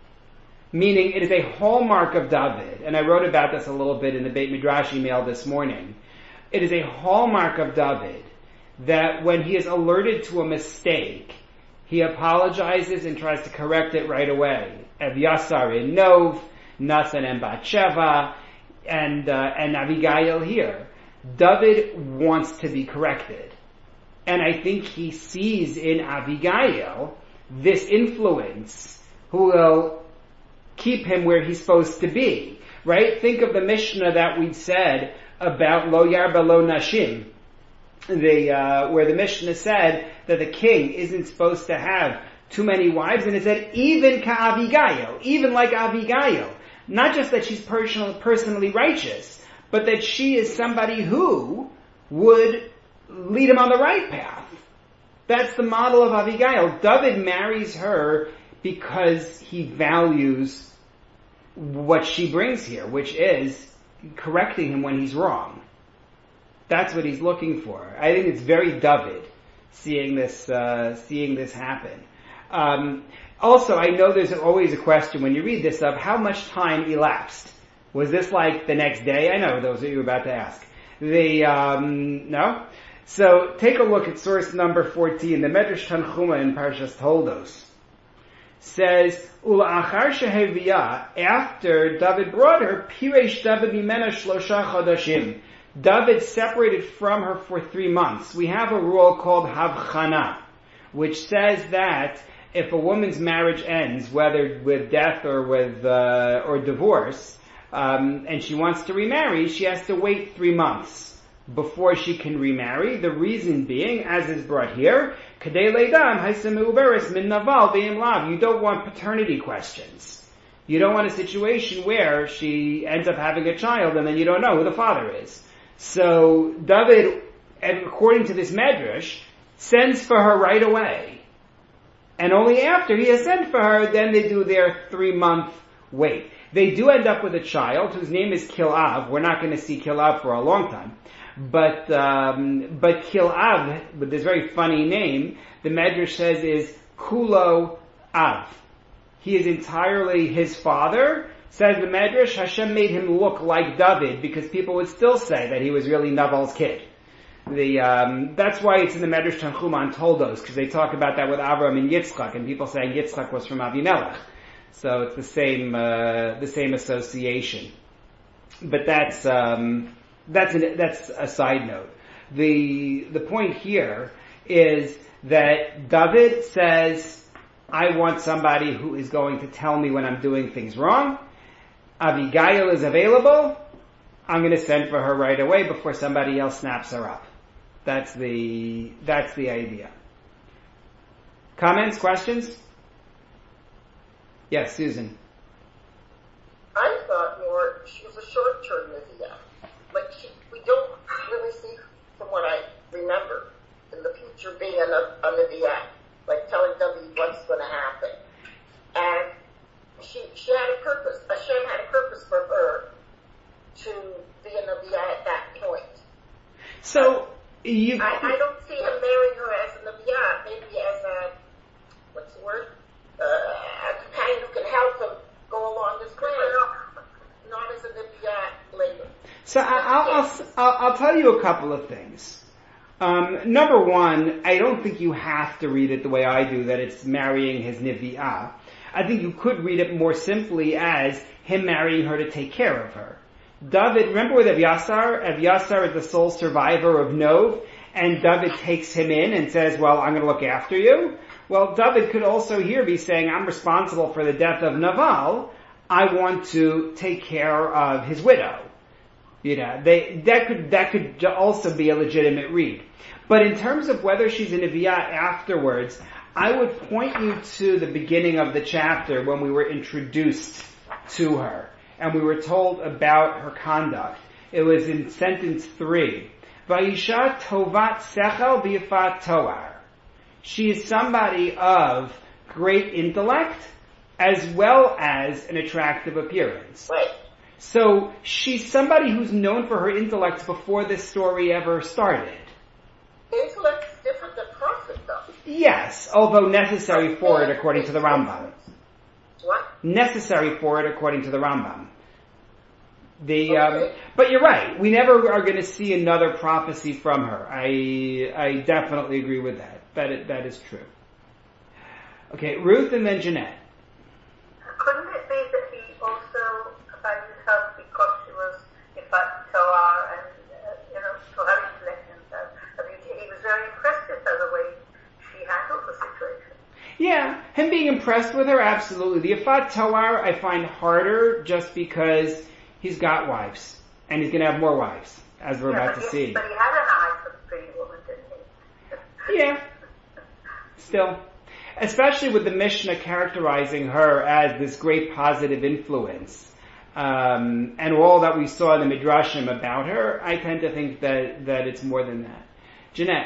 [SPEAKER 1] Meaning it is a hallmark of David, and I wrote about this a little bit in the Beit Midrash email this morning. It is a hallmark of David that when he is alerted to a mistake, he apologizes and tries to correct it right away. Evyasar in Nov, Nathan and Bathsheba, and, uh, and Abigail here. David wants to be corrected. And I think he sees in Abigail this influence who will keep him where he's supposed to be, right? Think of the Mishnah that we'd said about Lo Yarba Lo Nashim, the, uh, where the Mishnah said that the king isn't supposed to have too many wives, and it said even ka Avigail, even like Avigail. Not just that she's personal, personally righteous, but that she is somebody who would lead him on the right path. That's the model of Avigail. David marries her because he values what she brings here, which is correcting him when he's wrong. That's what he's looking for. I think it's very David seeing this, uh, seeing this happen. Um, also, I know there's always a question when you read this of how much time elapsed. Was this like the next day? I know those that you were about to ask. The, um, no? So, take a look at source number fourteen, the Medrash Tanchuma in Parshas Toldos. Says, Ula'achar sheheviyah, after David brought her, Piresh David mimena shlosha chodashim. David separated from her for three months. We have a rule called Havchana, which says that if a woman's marriage ends, whether with death or with, uh, or divorce, um, and she wants to remarry, she has to wait three months before she can remarry. The reason being, as is brought here, you don't want paternity questions. You don't want a situation where she ends up having a child and then you don't know who the father is. So David, according to this medrash, sends for her right away. And only after he has sent for her, then they do their three month wait. They do end up with a child whose name is Kilav. We're not going to see Kilav for a long time. But, um, but Kilav, with this very funny name, the Medrash says is Kulo Av. He is entirely his father. Says the Medrash, Hashem made him look like David because people would still say that he was really Naval's kid. The, um, that's why it's in the Medrash Tanchuma on Toldos, because they talk about that with Avram and Yitzchak, and people saying Yitzchak was from Avimelech. So it's the same, uh, the same association. But that's, um, That's an, that's a side note. The the point here is that David says, I want somebody who is going to tell me when I'm doing things wrong. Abigail is available. I'm going to send for her right away before somebody else snaps her up. That's the that's the idea. Comments, questions? Yes, Susan.
[SPEAKER 2] I thought more she was a short-term Lydia. Like she, we don't really see, from what I remember, in the future being a, a Lydia, like telling David what's going to happen. And
[SPEAKER 1] You,
[SPEAKER 2] I, I don't see him marrying her as a Neviah, maybe as a, what's the word? Uh, a companion who can help him go along this way. Not as a Neviah later.
[SPEAKER 1] So I, I'll, I'll, I'll, I'll tell you a couple of things. Um, number one, I don't think you have to read it the way I do, that it's marrying his Nevi'ah. I think you could read it more simply as him marrying her to take care of her. David, remember with Evyasar? Evyasar is the sole survivor of Nov, and David takes him in and says, well, I'm going to look after you. Well, David could also here be saying, I'm responsible for the death of Naval. I want to take care of his widow. You know, they, that could, that could also be a legitimate read. But in terms of whether she's a Nevi'ah afterwards, I would point you to the beginning of the chapter when we were introduced to her and we were told about her conduct. It was in sentence three. Vayisha tovat sechel v'yifat toar. She is somebody of great intellect as well as an attractive appearance.
[SPEAKER 2] Right.
[SPEAKER 1] So she's somebody who's known for her intellect before this story ever started.
[SPEAKER 2] Intellect is different than prophet, though.
[SPEAKER 1] Yes, although necessary for it according to the Rambam.
[SPEAKER 2] What?
[SPEAKER 1] Necessary for it according to the Rambam. The, um,
[SPEAKER 2] Okay.
[SPEAKER 1] but you're right. We never are going to see another prophecy from her. I I definitely agree with that. That is, that is true. Okay, Ruth and then Jeanette.
[SPEAKER 7] Couldn't it be that he also valued her because she was, in fact, Torah and, uh, you know, for her intellect and stuff? I mean, he was very impressed with her, the way she handled the situation.
[SPEAKER 1] Yeah, him being impressed with her, absolutely. The Yifat Toar I find harder just because he's got wives. And he's going to have more wives, as we're
[SPEAKER 7] yeah,
[SPEAKER 1] about to
[SPEAKER 7] he,
[SPEAKER 1] see.
[SPEAKER 7] But he had an eye for the pretty woman, didn't he?
[SPEAKER 1] Yeah. Still. Especially with the Mishnah characterizing her as this great positive influence. Um, and all that we saw in the Midrashim about her, I tend to think that, that it's more than that. Jeanette.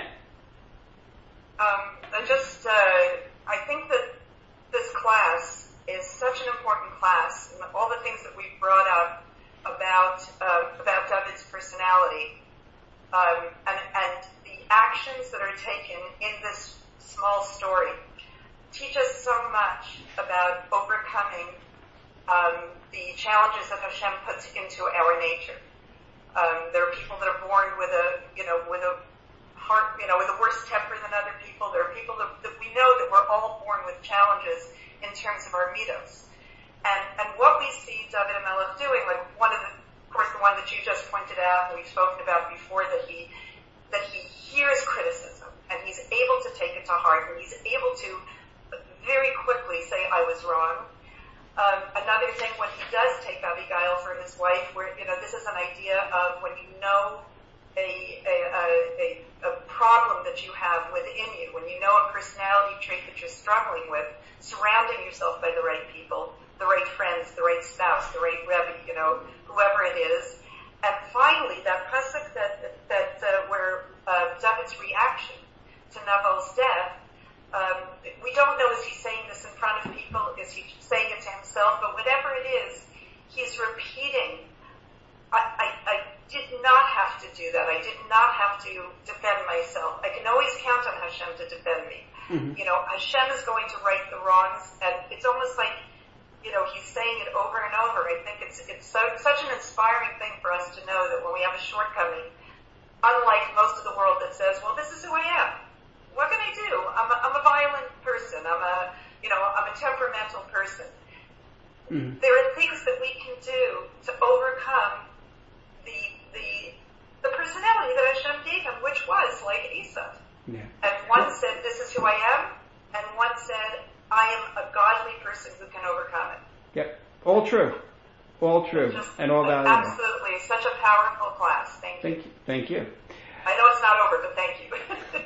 [SPEAKER 8] Um, I just, uh, I think that this class is such an important class, and all the things that we've brought up about, uh, about David's personality, um, and, and the actions that are taken in this small story teach us so much about overcoming um, the challenges that Hashem puts into our nature. Um, there are people that are born with a, you know, with a heart, you know, with a worse temper than other people. There are people that, that we know that we're all born with challenges in terms of our midos. And, and what we see David HaMelech doing, like one of the, of course, the one that you just pointed out and we've spoken about before, that he, that he hears criticism and he's able to take it to heart and he's able to very quickly say, I was wrong. Um, another thing, when he does take Abigail for his wife, where, you know, this is an idea of when you know a, a, a, a problem that you have within you, when you know a personality trait that you're struggling with, surrounding yourself by the right people, the right friends, the right spouse, the right Rebbe, you know, whoever it is. And finally, that pasuk that, that, that uh, where uh, David's reaction to Naval's death, Um, we don't know, is he saying this in front of people? Is he saying it to himself? But whatever it is, he's repeating, I, I, I did not have to do that. I did not have to defend myself. I can always count on Hashem to defend me. Mm-hmm. You know, Hashem is going to right the wrongs, and it's almost like, you know, he's saying it over and over. I think it's, it's so, such an inspiring thing for us to know that when we have a shortcoming, unlike most of the world that says, well, this is who I am. What can I do? I'm a, I'm a violent person. I'm a, you know, I'm a temperamental person. Mm-hmm. There are things that we can do to overcome the the the personality that Hashem gave him, which was like Esau. Yeah. And one said, "This is who I am," and one said, "I am a godly person who can overcome it."
[SPEAKER 1] Yep, all true, all true, Just, and all valuable.
[SPEAKER 8] Absolutely, such a powerful class. Thank you.
[SPEAKER 1] Thank you. Thank you.
[SPEAKER 8] I know it's not over, but thank you.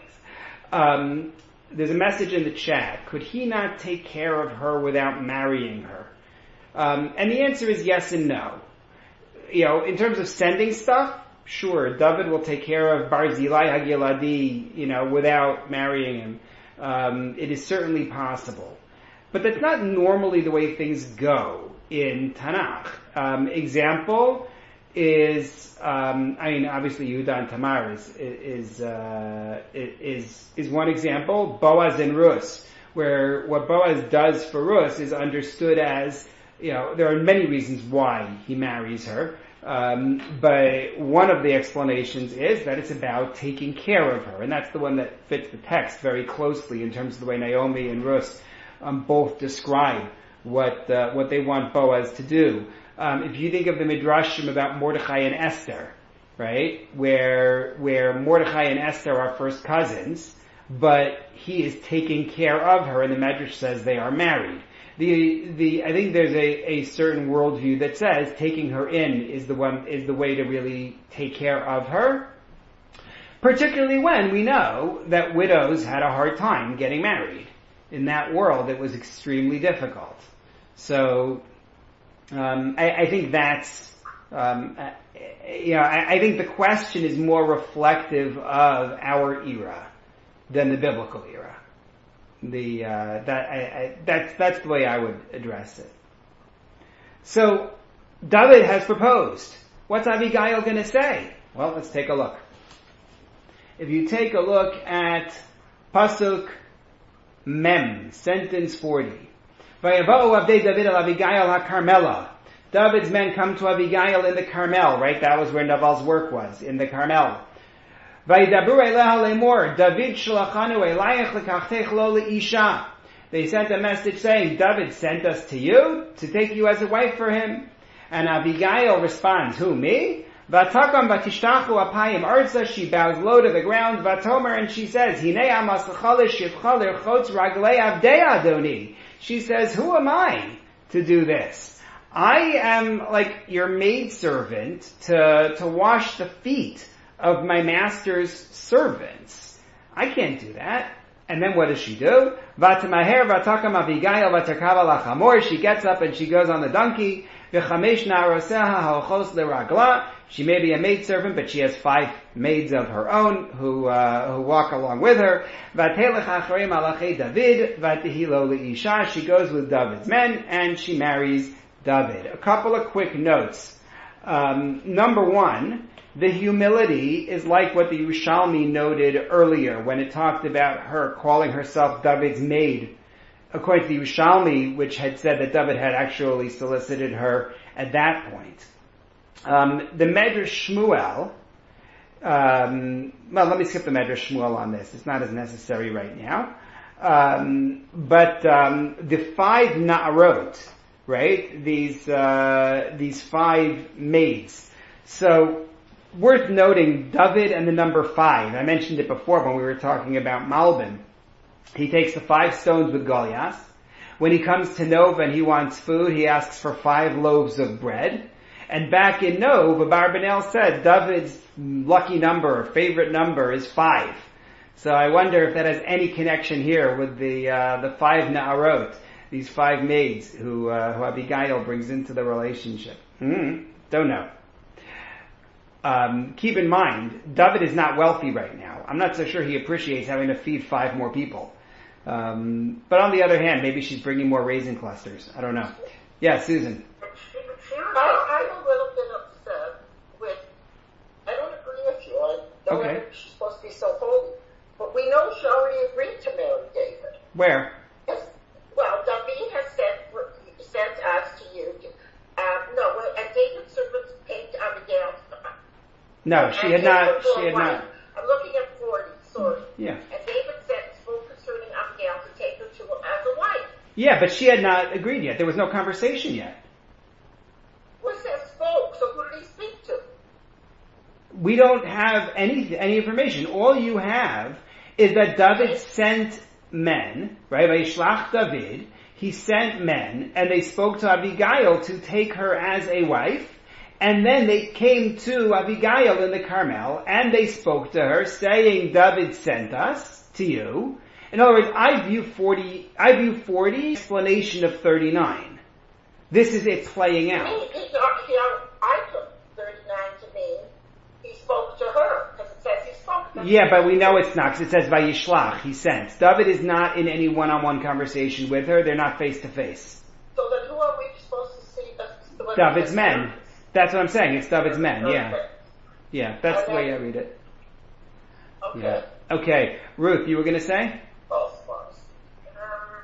[SPEAKER 1] Um, there's a message in the chat. Could he not take care of her without marrying her? Um, and the answer is yes and no. You know, in terms of sending stuff, sure, David will take care of Barzilai Hagiladi, you know, without marrying him. Um, it is certainly possible. But that's not normally the way things go in Tanakh. Um, example, is, um, I mean, obviously Yehuda and Tamar is, is, uh, is, is one example. Boaz and Rus, where what Boaz does for Rus is understood as, you know, there are many reasons why he marries her. Um, but one of the explanations is that it's about taking care of her, and that's the one that fits the text very closely in terms of the way Naomi and Rus um, both describe what uh, what they want Boaz to do. Um, if you think of the midrashim about Mordechai and Esther, right, where where Mordechai and Esther are first cousins, but he is taking care of her, and the Medrash says they are married. The, the, I think there's a, a certain worldview that says taking her in is the one, is the way to really take care of her. Particularly when we know that widows had a hard time getting married. In that world, it was extremely difficult. So, um, I, I think that's, um, uh, you know, I, I think the question is more reflective of our era than the biblical era. The uh, that I, I, that's that's the way I would address it. So David has proposed. What's Abigail going to say? Well, let's take a look. If you take a look at Pasuk Mem, sentence forty, Vayava'u avdei David al Abigail haKarmela. David's men come to Abigail in the Carmel. Right, that was where Naval's work was, in the Carmel. Vayidabru eleha lemor, David shlachanu elayach lekachtech lo leisha. They sent a message saying, David sent us to you to take you as a wife for him. And Abigail responds, who, me? Vatakam vatishtachu apayim arza, she bows low to the ground, vatomer, and she says, Hinei amasachalish shivchalir chotz raglei avdei adoni. She says, who am I to do this? I am like your maidservant to, to wash the feet of my master's servants. I can't do that. And then what does she do? Vatamaher vatakam Abigail vatakava lachamor. She gets up and she goes on the donkey. V'chamesh na'aroseha ha'ochos leragla. She may be a maidservant, but she has five maids of her own who uh, who walk along with her. Vatelech acharei malachei David vatihi lo leisha. She goes with David's men and she marries David. A couple of quick notes. Um, number one, the humility is like what the Yerushalmi noted earlier when it talked about her calling herself David's maid. According to the Yerushalmi, which had said that David had actually solicited her at that point. Um, the Medrash Shmuel, um, well, let me skip the Medrash Shmuel on this. It's not as necessary right now. Um, but um, the five Na'arot, right? These uh, these five maids. So, worth noting, David and the number five. I mentioned it before when we were talking about Malbim. He takes the five stones with Goliath. When he comes to Nov and he wants food, he asks for five loaves of bread. And back in Nov, Abarbanel said David's lucky number, favorite number, is five. So I wonder if that has any connection here with the uh, the five Na'arot, these five maids who, uh, who Abigail brings into the relationship. Hmm, don't know. Um, keep in mind, David is not wealthy right now. I'm not so sure he appreciates having to feed five more people. Um, but on the other hand, maybe she's bringing more raisin clusters. I don't know. Yeah, Susan.
[SPEAKER 2] I, I'm a little bit upset with, I don't agree with you. I don't
[SPEAKER 1] Okay.
[SPEAKER 2] think she's supposed to be so holy. But we know she already agreed to marry David.
[SPEAKER 1] Where?
[SPEAKER 2] Yes. Well, David has sent, sent us to you. To, uh, no, well, and David's servants paid Abigail.
[SPEAKER 1] No, she had not, she had not.
[SPEAKER 2] I'm looking at forty, sorry.
[SPEAKER 1] Yeah.
[SPEAKER 2] And David said, spoke concerning Abigail to take her to as a wife.
[SPEAKER 1] Yeah, but she had not agreed yet. There was no conversation yet.
[SPEAKER 2] Who said spoke? So who did he speak to?
[SPEAKER 1] We don't have any any information. All you have is that David sent men, right? Vayishlach David. He sent men, and they spoke to Abigail to take her as a wife. And then they came to Abigail in the Carmel, and they spoke to her, saying, David sent us to you. In other words, I view forty, I view forty explanation of thirty-nine. This is it playing out.
[SPEAKER 2] He, he, he, I took thirty-nine to mean he spoke to her, because it says he spoke to her.
[SPEAKER 1] Yeah, but we know it's not, because it says Vayishlach, he sent. David is not in any one-on-one conversation with her. They're not face-to-face.
[SPEAKER 2] So then who are we supposed to see? Uh,
[SPEAKER 1] David's men. That's what I'm saying. It's David's men.
[SPEAKER 2] Okay.
[SPEAKER 1] Yeah. Yeah. That's the way I read it.
[SPEAKER 2] Okay.
[SPEAKER 1] Yeah. Okay. Ruth, you were going to say?
[SPEAKER 2] Both was.
[SPEAKER 7] Um,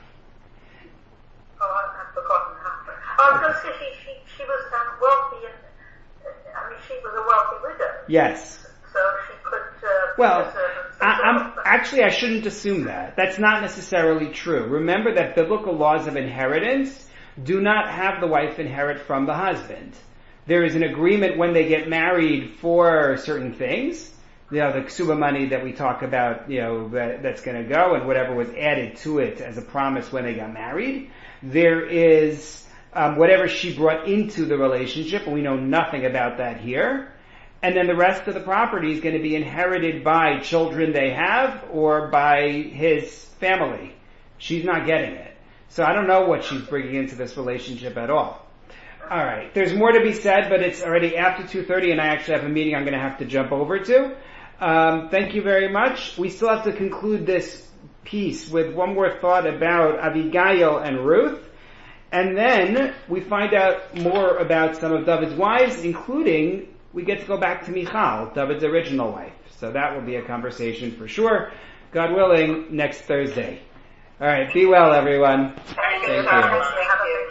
[SPEAKER 7] oh, I've forgotten how. I was going to say she, she, she was um, wealthy and, uh, I mean, she was a wealthy widow.
[SPEAKER 1] Yes.
[SPEAKER 7] So she could, uh,
[SPEAKER 1] Well,
[SPEAKER 7] preserve herself.
[SPEAKER 1] I, I'm actually I shouldn't assume that. That's not necessarily true. Remember that biblical laws of inheritance do not have the wife inherit from the husband. There is an agreement when they get married for certain things. You know, the ksuba money that we talk about, you know, that, that's going to go, and whatever was added to it as a promise when they got married. There is um, whatever she brought into the relationship, and we know nothing about that here. And then the rest of the property is going to be inherited by children they have or by his family. She's not getting it. So I don't know what she's bringing into this relationship at all. All right. There's more to be said, but it's already after two thirty, and I actually have a meeting I'm going to have to jump over to. Um, thank you very much. We still have to conclude this piece with one more thought about Abigail and Ruth. And then we find out more about some of David's wives, including we get to go back to Michal, David's original wife. So that will be a conversation for sure. God willing, next Thursday. All right. Be well, everyone.
[SPEAKER 2] Thank you.
[SPEAKER 1] Thank you.
[SPEAKER 2] Have a